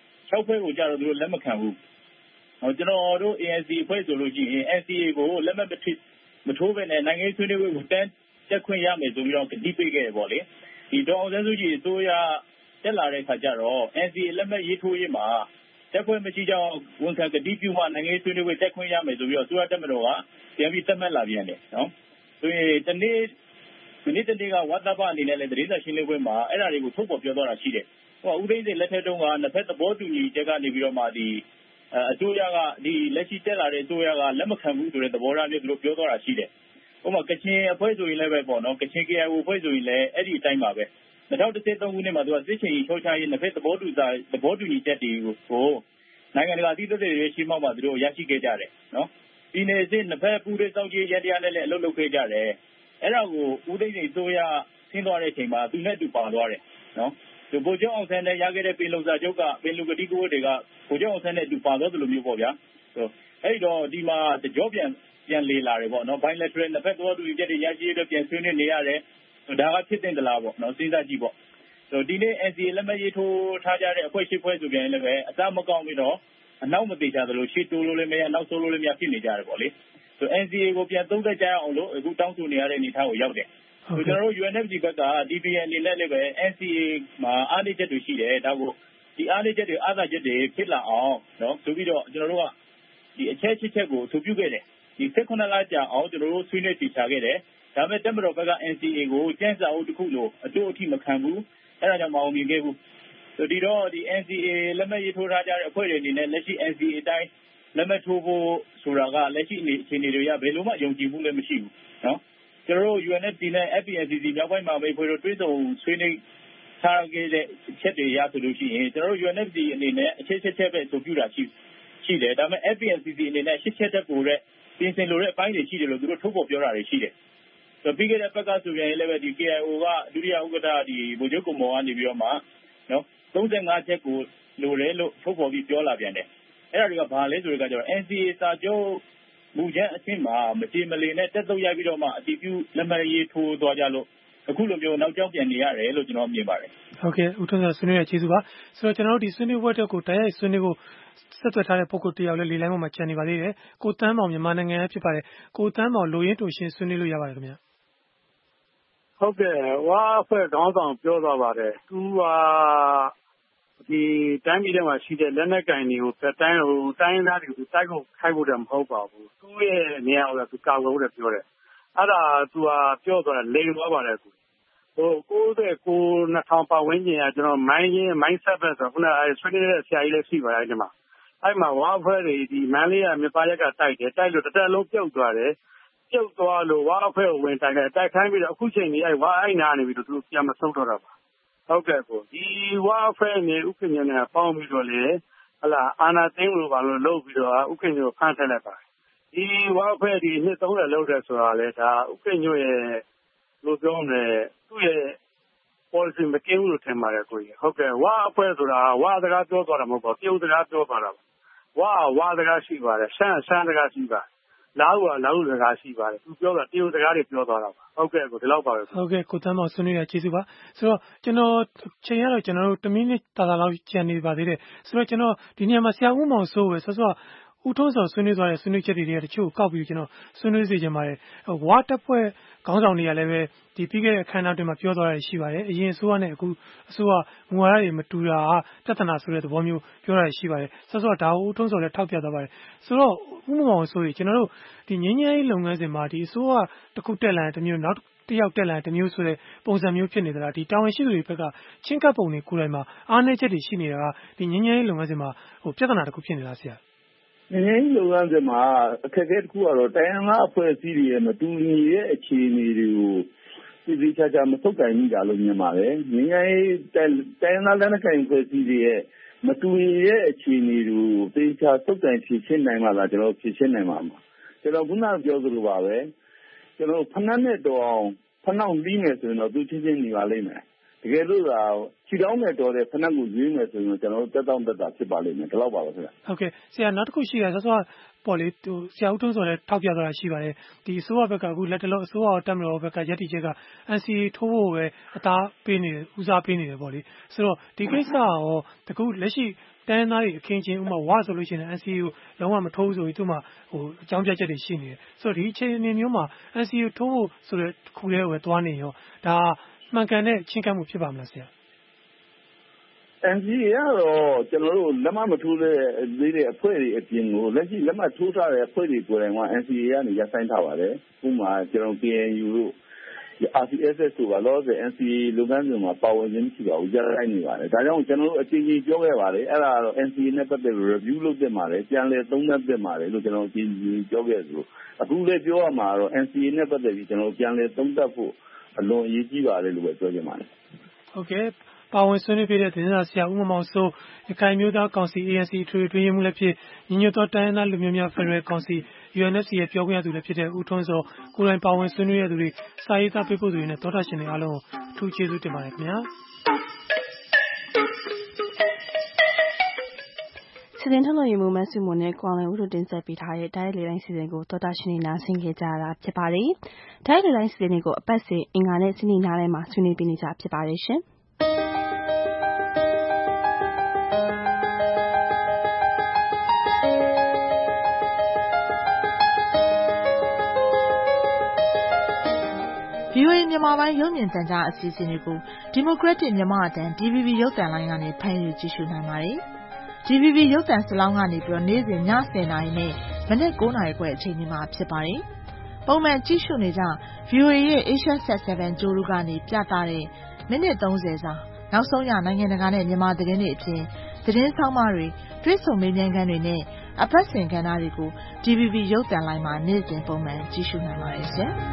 6ဖွဲ့ကိုကြတော့သူတို့လက်မခံဘူးကျွန်တော်တို့ ANC အဖွဲ့ဆိုလို့ရှိရင် NCA ကိုလက်မှတ်မထိုးဘဲနဲ့နိုင်ငံရေးဆွေးနွေးပွဲကိုတက်ခွင့်ရမယ်ဆိုပြီးတော့ကတိပေးခဲ့တယ်ပေါ့လေဒီဒေါ်အောင်ဆန်းစုကြည်အစိုးရတက်လာတဲ့ခါကျတော့ NCA လက်မှတ်ရေးထိုးရေးမှာတက်ခွင့်မရှိကြောင်းဝန်ခံကတိပြုမှနိုင်ငံရေးဆွေးနွေးပွဲတက်ခွင့်ရမယ်ဆိုပြီးတော့အစိုးရတက်မတော်ကပြန်ပြီးသတ်မှတ်လာပြန်တယ်နော်ဆိုရင်မနေ့တနေ့ကဝတ်တပ်အနေနဲ့လည်းတရေစာရှင်းလင်းပွဲမှာအဲ့ဒါတွေကိုထုတ်ပေါ်ပြောသွားတာရှိတယ်ဦးသိန်းစိန်လက်ထက်တုန်းကနှစ်ဖက်သဘောတူညီချက်ကနေပြီးတော့မှဒီအစိုးရကဒီလက်ရှိတက်လာတဲ့အစိုးရကလက်မခံဘူးဆိုတဲ့သဘောထားမျိုးသူတို့ပြောသွားတာရှိတယ်ဥပမာကချင်အဖွဲ့ဆိုရင်လည်းပဲပေါ့နော်ကချင် KIO အဖွဲ့ဆိုရင်လည်းအဲ့ဒီအတိုင်းပါပဲ2013ခုနှစ်မှာသူကစစ်ချင်ကြီးထုတ်ချရေးနှစ်ဖက်သဘောတူညီချက်တွေကိုနိုင်ငံတကာအသီးသီးတွေရှင်းမှောက်မှသူတို့ရရှိခဲ့ကြတယ်နော်ဒီနေ့စစ်နှစ်ဖက်ပူးတွဲစောင့်ကြည့်ရတရားနဲ့လည်းအလုပ်လုပ်ခဲ့ကြတယ်အဲ့ဒါကိုဦးသိန်းစိန်အစိုးရဆင်းသွားတဲ့အချိန်မှာသူနဲ့တူပါသွားတယ်နော်ဒီဗိုလ်ချုပ်အောင်ဆန်းနဲ့ရခဲ့တဲ့ပင်လုံစာချုပ်ကပင်လုံကတိကဝတ်တွေကဗိုလ်ချုပ်အောင်ဆန်းနဲ့တူပါသွားသလိုမျိုးပေါ့ဗျာအဲ့တော့ဒီမှာတကြောပြန်လေလာတယ်ပေါ့နော် bilateral နှစ်ဖက်သဘောတူညီချက်တွေရရှိရတဲ့ပြန်ဆွေးနွေးနေရတယ်ဒါကဖြစ်တဲ့တလားပေါ့နော်စဉ်းစားကြည့်ပေါ့ဒီနေ့ NCA လက်မှတ်ရေးထိုးထားကြတဲ့အဖွဲ့၈ဖွဲ့ဆိုပြန်လည်းပဲအစမကောင်းပြီးတော့အနောက်မသေးချာသလိုရှေ့တိုးလို့လည်းမရနောက်ဆိုးလို့လည်းမရဖြစ်နေကြတယ်ပေါ့လေNCA ကိုပြန်သုံးသပ်ကြအောင်လို့အခုတောင်းဆိုနေရတဲ့အနေအထားကိုရောက်တယ်ကျွန်တော်တို့ UNFC ဘက်က DPN အနေနဲ့လည်းပဲ NCA မှာအားနည်းချက်တွေရှိတယ်ဒါကိုဒီအားနည်းချက်တွေအားသာချက်တွေဖြစ်လာအောင်နော်ဆိုပြီးတော့ကျွန်တော်တို့ကဒီအချက်ချက်ကိုအထူးပြုခဲ့တယ်ဒီ18လကြာအောင်ကျွန်တော်တို့ဆွေးနွေးတည်ချခဲ့တယ်ဒါပေမဲ့တက်မတော်ဘက်က NCA ကိုကျန်းစာအုပ်တစ်ခုလို့အတူအထိမခံဘူးအဲ့ဒါကြောင့်မအောင်မြင်ခဲ့ဘူးဒီတော့ဒီ NCA လက်မှတ်ရေးထိုးထားကြတဲ့အဖွဲ့တွေအနေနဲ့လက်ရှိ NCA အတိုင်းလက်မှတ်ထိုးဖို့ဆိုတာကလက်ရှိအခြေအနေတွေရဘယ်လိုမှယုံကြည်မှုလည်းမရှိဘူးနော်ကျွန်တော်တို့ UNFC နဲ့ FPNCC မြောက်ပိုင်းမှာအဖွဲ့တို့တွဲဆုံဆွေးနွေးထားခဲ့တဲ့ချက်တွေရဆိုလို့ရှိရင်ကျွန်တော်တို့ UNFC အနေနဲ့အချက်ပဲဆိုပြတာရှိတယ်ဒါပေမဲ့ FPNCC အနေနဲ့ရှစ်ချက်တက်ပို့တဲ့ပြင်ဆင်လိုတဲ့အပိုင်းတွေရှိတယ်လို့သူတို့ထုတ်ပေါ်ပြောတာတွေရှိတယ်ပြီးခဲ့တဲ့ဘက်ကဆိုရင်လည်းပဲဒီ KIO ကဒုတိယဥက္ကဋ္ဌဒီဗိုလ်ချုပ်ကိုမော်ကနေပြီးတော့မှနော်35ချက်ကိုလိုတယ်လို့ထုတ်ပေါ်ပြီးပြောလာပြန်တယ်အဲ့ဒါတွေကဘာလဲဆိုတော့ကျတော့ NCA စာချုပ်မူချမ်းအဆင့်မှာမကြေမလည်နဲ့တက်သုတ်ရပြီးတော့မှအတည်ပြုလက်မှတ်ရေးထိုးသွားကြလို့အခုလိုမျိုးနောက်ကျောင်းပြန်နေရတယ်လို့ကျွန်တော်မြင်ပါတယ်ဟုတ်ကဲ့ဦးထွန်းစောဆွေးနွေးရကျေးဇူးပါဆိုတော့ကျွန်တော်တို့ဒီဆွေးနွေးပွဲတက်ကိုတိုက်ရိုက်ဆွေးနွေးဖို့ဆက်သွယ်ထားတဲ့ပုဂ္ဂိုလ်တယောက်လည်းလေလိုင်းပေါ်မှာကြံနေပါသေးတယ်ကိုတန်းမောင်မြန်မာနိုင်ငံရဲ့ဖြစ်ပါတယ်ကိုတန်းမောင်လိုရင်းတူရှင်းဆွေးနွေးလို့ရပါတယ်ခင်ဗျာဟုတ်ကဲ့ဝါအဖွဲ့ခေါင်းဆောင်ပြောသွားပါတယ်သူကဒီတိုင်းပြည်ထဲမှာရှိတဲ့လက်နက်ကင်တွေကိုတိုင်းသားတွေကိုတိုက်ဖို့ခိုက်ဖို့တယ်မဟုတ်ပါဘူးသူ့ရဲ့နေရာကိုသူကာကွယ်ဖို့တယ်ပြောတယ်အဲ့ဒါသူကပြောသွားတယ်လိန်သွားပါတယ်ကို2000ပတ်ဝန်းကျင်ကကျွန်တော်မိုင်းဆက်ပဲဆိုခုနဆွေးနွေးတဲ့ဆရာကြီးလည်းရှိပါတယ်ဒီမှာအဲ့မှာဝါအဖွဲ့တွေဒီမန်းလေးကမြပါရက်ကတိုက်လို့တစ်တက်လုံးပြုတ်သွားတယ်ပြုတ်သွားလို့ဝါအဖွဲ့ကိုဝင်တိုက်ခိုင်းပြီးတော့အခုချိန်ကြီးအဲ့ဝါအဲ့နာနေပြီးတော့သူပြန်မဆုတ်တော့တာပါဟုတ်ကဲ့ကိုဒီဝါအဖွဲ့နဲ့ဥက္ကဋ္ဌနဲ့ပေါင်းပြီးတော့လေဟလာအာနာသိန်းလို့ပါလို့လုပ်ပြီးတော့ဥက္ကဋ္ဌကိုဖမ်းထည့်လိုက်ပါတယ်ဒီဝါအဖွဲ့ဒီနှစ်30လောက်တယ်ဆိုတာလေဒါဥက္ကဋ္ဌရဲ့လို့ပြောမယ်သူ့ရဲ့ policy မကင်းဘူးလို့ထင်ပါတယ်ကိုကြီးဟုတ်ကဲ့ဝါအဖွဲ့ဆိုတာဝါစကားပြောသွားတာမဟုတ်ပါဘူးပြုတ်စကားပြောသွားတာဝါစကားရှိပါတယ်ဆန်းစကားရှိပါတယ်လာဟုစကားရှိပါတယ်သူပြောတာတရုတ်စကားတွေပြောသွားတာပါဟုတ်ကဲ့ကိုဒီလောက်ပါပဲဟုတ်ကဲ့ကိုတန်းမောင်ဆွေးနွေးရကျေးဇူးပါဆိုတော့ကျွန်တော်ချိန်ရတော့ကျွန်တော်တို့1မိနစ်တာလောက်ကြံနေပါသေးတယ်ဆိုတော့ကျွန်တော်ဒီနေရာမှာဆရာဦးမောင်စိုးပဲဆောဦးထွန်းစောဆွေးနွေးသွားတဲ့ဆွေးနွေးချက်တွေတချို့ကောက်ပြီးကျွန်တော်ဆွေးနွေးစေချင်ပါတယ်ဝါတပ်ဖွဲ့ခေါင်းဆောင်တွေကလည်းပဲဒီပြီးခဲ့တဲ့အခမ်းအနားတွေမှာပြောသွားတာရှိပါတယ်အရင်အစိုးရနဲ့အခုအစိုးရမူဝါဒတွေမတူတာပြဿနာဆိုတဲ့သဘောမျိုးပြောတာရှိပါတယ်ဆောဒါကိုဦးထွန်းစောလည်းထောက်ပြသွားပါတယ်ဆိုတော့ဦးမောင်စိုးကျွန်တော်တို့ဒီငြိမ်းချမ်းရေးလုပ်ငန်းစဉ်မှာဒီအစိုးရတစ်ခုတက်လာတဲ့မျိုးနောက်တယောက်တက်လာတဲ့မျိုးဆိုတဲ့ပုံစံမျိုးဖြစ်နေသလားဒီတာဝန်ရှိသူတွေဘက်ကချင်းကပ်ပုံတွေကိုယ်တိုင်မှာအားနည်းချက်တွေရှိနေတာကဒီငြိမ်းချမ်းရေးလုပ်ငန်းစဉ်မှာပြဿနာတစ်ခုဖြစ်နေလားဆရာငြိမ်းချမ်းရေးလုပ်ငန်းစဉ်မှာအခက်အခဲတစ်ခုကတော့တိုင်းရင်းသားအဖွဲ့အစည်းတွေရဲ့မတူညီတဲ့အခြေအနေတွေကိုသိချာမဆုတ်ကိုင်မိတာလို့မြင်ပါတယ်ငြိမ်းချမ်းရေးတိုင်းရင်းသားလက်နက်ကိုင်အဖွဲ့အစည်းတွေရဲ့မတူညီတဲ့အခြေအနေတွေကိုသိချာဆုတ်ကိုင်ဖြေရှင်းနိုင်မှသာကျွန်တော်ဖြေရှင်းနိုင်မှာပါကျွန်တော်ခုနပြောသလိုပါပဲကျွန်တော်ဖဏတ်နဲ့တော်အောင်ဖဏောက်ပြီးမယ်ဆိုရင်တော့သူချင်းချင်းနေပါလိမ့်မယ်တကယ်လို့သာခြေတောင်းနဲ့တော်တဲ့ဖဏတ်ကိုရွေးမယ်ဆိုရင်ကျွန်တော်တို့တက်တောင့်တက်တာဖြစ်ပါလိမ့်မယ်ဒီလောက်ပါပဲခင်ဗျဟုတ်ကဲ့ဆရာနောက်တစ်ခုရှိတာဆောပေါ့လေဆရာဦးထွန်းစောလည်းထောက်ပြသွားတာရှိပါတယ်ဒီအစိုးရဘက်ကအခုလက်တလုံးအစိုးရတက်မတော်ဘက်ကရည်တည်ချက်က NCA ထိုးဖို့ပဲအသားပေးနေတယ်ဦးစားပေးနေတယ်ပေါ့လေဆိုတော့ဒီကိစ္စရောတကူလက်ရှိတိုင်းသားတွေအခင်းချင်းဥမာဝါဆိုလို့ရှိရင် NCA ကိုလုံးဝမထိုးဘူးဆိုပြီးသူမှအကြောင်းပြချက်တွေရှိနေတယ်ဆိုတော့ဒီအခြေအနေမျိုးမှာ NCA ထိုးဖို့ဆိုတဲ့ခုလေးကိုသွားနေရောဒါမှန်ကန်တဲ့ချင်းကပ်မှုဖြစ်ပါမလားဆရာ NCA ကတော့ကျွန်တော်တို့လက်မှတ်မထိုးသေးတဲ့အဖွဲ့တွေအပြင်ကိုလက်ရှိလက်မှတ်ထိုးထားတဲ့အဖွဲ့တွေကိုယ်တိုင်က NCA ကနေရပ်ဆိုင်းထားပါတယ်ဥပမာကျွန်တော် KNU တို့ RCSS တို့ကလောဆယ် NCA လုပ်ငန်းစဉ်မှာပါဝင်ခြင်းမရှိပါဘူးကြားလိုက်နေပါတယ်ဒါကြောင့်ကျွန်တော်တို့အချင်းချင်းပြောခဲ့ပါတယ်အဲ့ဒါကတော့ NCA နဲ့ပတ်သက်ပြီး review လုပ်တင်ပါတယ်ပြန်လည်သုံးသပ်တင်ပါတယ်လို့ကျွန်တော်အချင်းချင်းပြောခဲ့သလိုအခုလည်းပြောရမှာတော့ NCA နဲ့ပတ်သက်ပြီးကျွန်တော်ပြန်လည်သုံးသပ်ဖို့အလွန်အရေးကြီးပါတယ်လို့ပဲပြောချင်ပါတယ်ဟုတ်ကဲ့ပါဝင်ဆွေးနွေးပြတဲ့သတင်းစာဆရာဦးမောင်စိုးရခိုင်မျိုးသားကောင်စီ ANC ထွေထွေအတွင်းရေးမှူးလည်းဖြစ်ညီညွတ်သောတိုင်းရင်းသားလူမျိုးများဖက်ဒရယ်ကောင်စီ UNFC ရဲ့ပြောခွင့်ရသူလည်းဖြစ်တဲ့ဦးထွန်းစောကိုယ်တိုင်ပါဝင်ဆွေးနွေးရသူတွေစာရေးသားပေးပို့သူတွေနဲ့သောတာရှင်တွေအားလုံးကိုအထူးကျေးဇူးတင်ပါတယ်ခင်ဗျာစီစဉ်ထုတ်လွှင့်ရေးမှူးမဆုမွန်နဲ့ကွန်လွန်ဦးတို့တင်ဆက်ပေးထားတဲ့တိုင်းလေတိုင်းစီစဉ်ကိုသောတာရှင်တွေနားဆင်ကြကြတာဖြစ်ပါတယ်။တိုင်းလေတိုင်းစီစဉ်ကိုအပတ်စဉ်အင်္ဂါနဲ့စနေနေ့တိုင်းမှာဆွေးနွေးပေးနေကြဖြစ်ပါတယ်ရှင်။ VOA မြန်မာပိုင်းရုပ်မြင်သံကြားအစီအစဉ်တွေကို Democratic မြန်မာအတန် DVB ရုပ်သံလိုင်းကနေဖမ်းယူကြည့်ရှုနိုင်ပါတယ်။ DVB ရုပ်သံစလောင်းကနေပြီးတော့နေ့စဉ်ည 10:00 နာရီနဲ့မနက် 9:00 နာရီခွဲအချိန်ဒီမှာဖြစ်ပါတယ်။ပုံမှန်ကြည့်ရှုနေကြ VOA ရဲ့ Asia Sat 7 ကြိုးတို့ကနေပြသတဲ့မိနစ် 30 စာနောက်ဆုံးရနိုင်ငံတကာနဲ့မြန်မာသတင်းတွေအပြင်သတင်းဆောင်မတွေတွေ့ဆုံမေးမြန်းခန်းတွေနဲ့အပတ်စဉ်ကဏ္ဍတွေကို DVB ရုပ်သံလိုင်းမှာနေ့စဉ်ပုံမှန်ကြည့်ရှုနိုင်ပါတယ်ရှင်။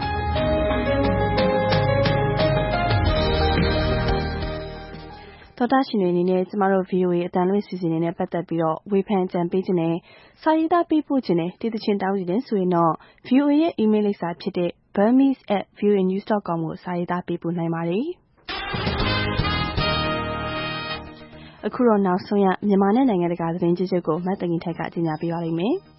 သောတာရှင်တွေအနေနဲ့ကျမတို့ VOA အတန်လွှင့်စီစဉ်နေနဲ့ပတ်သက်ပြီးတော့ဝေဖန်ကြံပေးခြင်းနဲ့စာရေးသားပေးပို့ခြင်းနဲ့တည်တခြင်းတောင်းယူတဲ့ဆိုရင်တော့ VOA ရဲ့ email လိပ်စာဖြစ်တဲ့ burmese@voanews.com ကိုစာရေးသားပေးပို့နိုင်ပါတယ်။အခုတော့နောက်ဆုံးရမြန်မာနဲ့နိုင်ငံတကာသတင်းကြီးချုပ်ကိုမတ်တငင်ထိုက်ကကြီးညာပေးပါလိမ့်မယ်။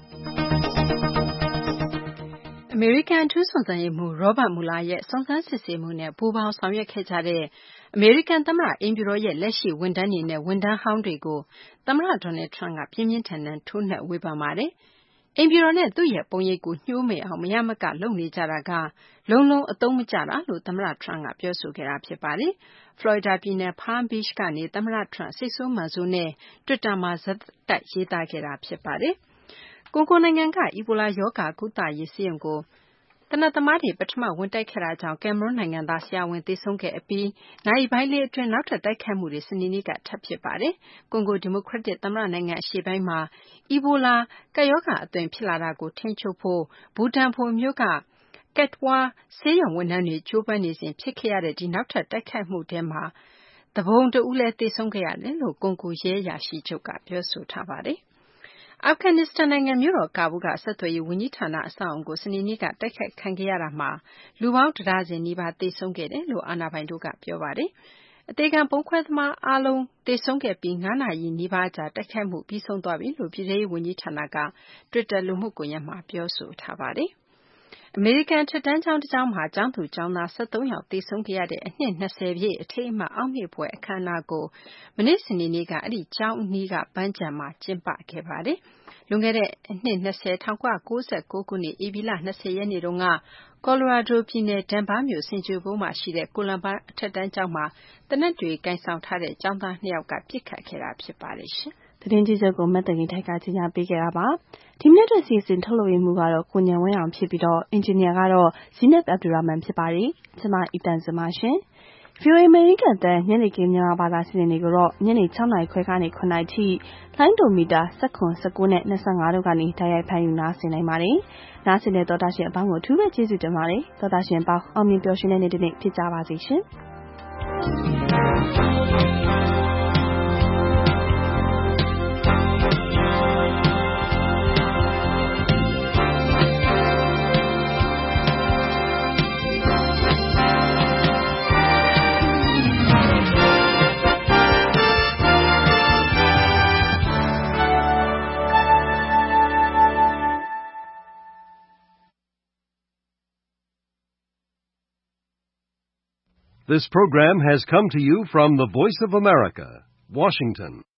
အမေရိကန်ထူးစုံစမ်းရေးမှူး Robert Mueller ရဲ့စုံစမ်းစစ်ဆေးမှုနဲ့ပူးပေါင်းဆောင်ရွက်ခဲ့ကြတဲ့အမေရိကန်သမ္မတအိမ်ဖြူတော်ရဲ့လက်ရှိဝန်ထမ်းတွေနဲ့ဝန်ထမ်းဟောင်းတွေကိုသမ္မတ Donald Trump ကပြင်းပြင်းထန်ထန်ထိုးနှက်ဝေဖန်ပါတယ်။အိမ်ဖြူတော်နဲ့သူ့ရဲ့ပုံရိပ်ကိုညှိုးမေအောင်မရမကလုပ်နေကြတာကလုံးလုံးအသုံးမကျတာလို့သမ္မတ Trump ကပြောဆိုခဲ့တာဖြစ်ပါတယ်။ Florida ပြည်နယ် Palm Beach ကနေသမ္မတ Trump စိတ်ဆိုးမှန်ဆိုးနဲ့ Twitter မှာဆက်တိုက်ရေးသားခဲ့တာဖြစ်ပါတယ်။ကွန်ဂိုနိုင်ငံကအီဘိုလာရောဂါကုသရေးဆေးရုံကိုသေနတ်သမားတွေပထမဝင်တိုက်ခဲ့တာကြောင့်ကင်မရွန်းနိုင်ငံသားဆရာဝန်သေဆုံးခဲ့အပြီးနာရီပိုင်းလေးအတွင်းနောက်ထပ်တိုက်ခိုက်မှုတွေစနေနေ့ကထပ်ဖြစ်ပါတယ်။ကွန်ဂိုဒီမိုကရက်တစ်သမ္မတနိုင်ငံအရှေ့ပိုင်းမှာအီဘိုလာကပ်ရောဂါအသွင်ဖြစ်လာတာကိုထိန်းချုပ်ဖို့ဘူတန်ဖိုမြို့ကKatwa ဆေးရုံဝန်ထမ်းတွေကြိုးပမ်းနေစဉ်ဖြစ်ခဲ့ရတဲ့ဒီနောက်ထပ်တိုက်ခိုက်မှုထဲမှာတပုံတဦးလည်းသေဆုံးခဲ့ရတယ်လို့ကွန်ဂိုရဲအရာရှိချုပ်ကပြောဆိုထားပါတယ်။အာဖဂန်နစ္စတန်နိုင်ငံမြို့တော်ကာဘူးကဆက်သွယ်ရေးဝန်ကြီးဌာနအဆောက်အအုံကိုစနေနေ့ကတိုက်ခိုက်ခံခဲ့ရတာမှာလူပေါင်း1ဒါဇင်နီးပါးသေဆုံးခဲ့တယ်လို့အာဏာပိုင်တို့ကပြောပါတယ်။အသေခံဗုံးခွဲသမားအားလုံးသေဆုံးခဲ့ပြီး9နာရီနီးပါးကြာတိုက်ခိုက်မှုပြီးဆုံးသွားပြီလို့ပြည်ထောင်စုဝန်ကြီးဌာနက Twitter လူမှုကွန်ရက်မှာပြောဆိုထားပါတယ်။အမေရိကန်ထက်တန်းကျောင်းတစ်ကျောင်းမှာကျောင်းသူကျောင်းသား73ယောက်သေဆုံးခဲ့ရတဲ့အနှစ်20ပြည့်အထိမ်းအမှတ်အောက်မေ့ဖွယ်အခမ်းအနားကိုမနေ့စနေနေ့ကအဲ့ဒီကျောင်းအနီးကပန်းခြံမှာကျင်းပခဲ့ပါတယ်။လွန်ခဲ့တဲ့အနှစ်20 1996ခုနှစ်ဧပြီလ20ရက်နေ့တုန်းကကော်လိုရာဒိုပြည်နယ်ဒန်ဗာမြို့ဆင်ခြေဖုံးမှာရှိတဲ့ကိုလံဘတ်အထက်တန်းကျောင်းမှာသေနတ်တွေကင်ဆောင်ထားတဲ့ကျောင်းသား2ယောက်ကပစ်ခတ်ခဲ့တာဖြစ်ပါတယ်ရှင်။သတင်းကြီးချုပ်ကိုမတ်တငင်ထိုက်ကကြီးညာပေးခဲ့တာပါ။ဒီမိနစ်အတွက်စီစဉ်ထုတ်လွှင့်မှုကတော့ကိုညံဝင်းအောင်ဖြစ်ပြီးတော့အင်ဂျင်နီယာကတော့ဇီနက်အဗ်ဒူရာမန်ဖြစ်ပါတယ်။ကျွန်မအီတန်စမရှင်။ VOA အမေရိကန်တန်ညနေခင်းမြန်မာဘာသာစီစဉ်တွေကိုတော့ညနေ6:00 နာရီခွဲကနေ9:00 နာရီထိလိုင်းဒိုမီတာ19နဲ့25တို့ကနေတိုက်ရိုက်ဖမ်းယူနားဆင်နိုင်ပါတယ်။နားဆင်တဲ့သောတာရှင်အပေါင်းကိုအထူးပဲကျေးဇူးတင်ပါတယ်။သောတာရှင်အပေါင်းအောင်မြင်ပျော်ရွှင်တဲ့နေ့တစ်နေ့ဖြစ်ကြပါစေရှင်။ This program has come to you from the Voice of America, Washington.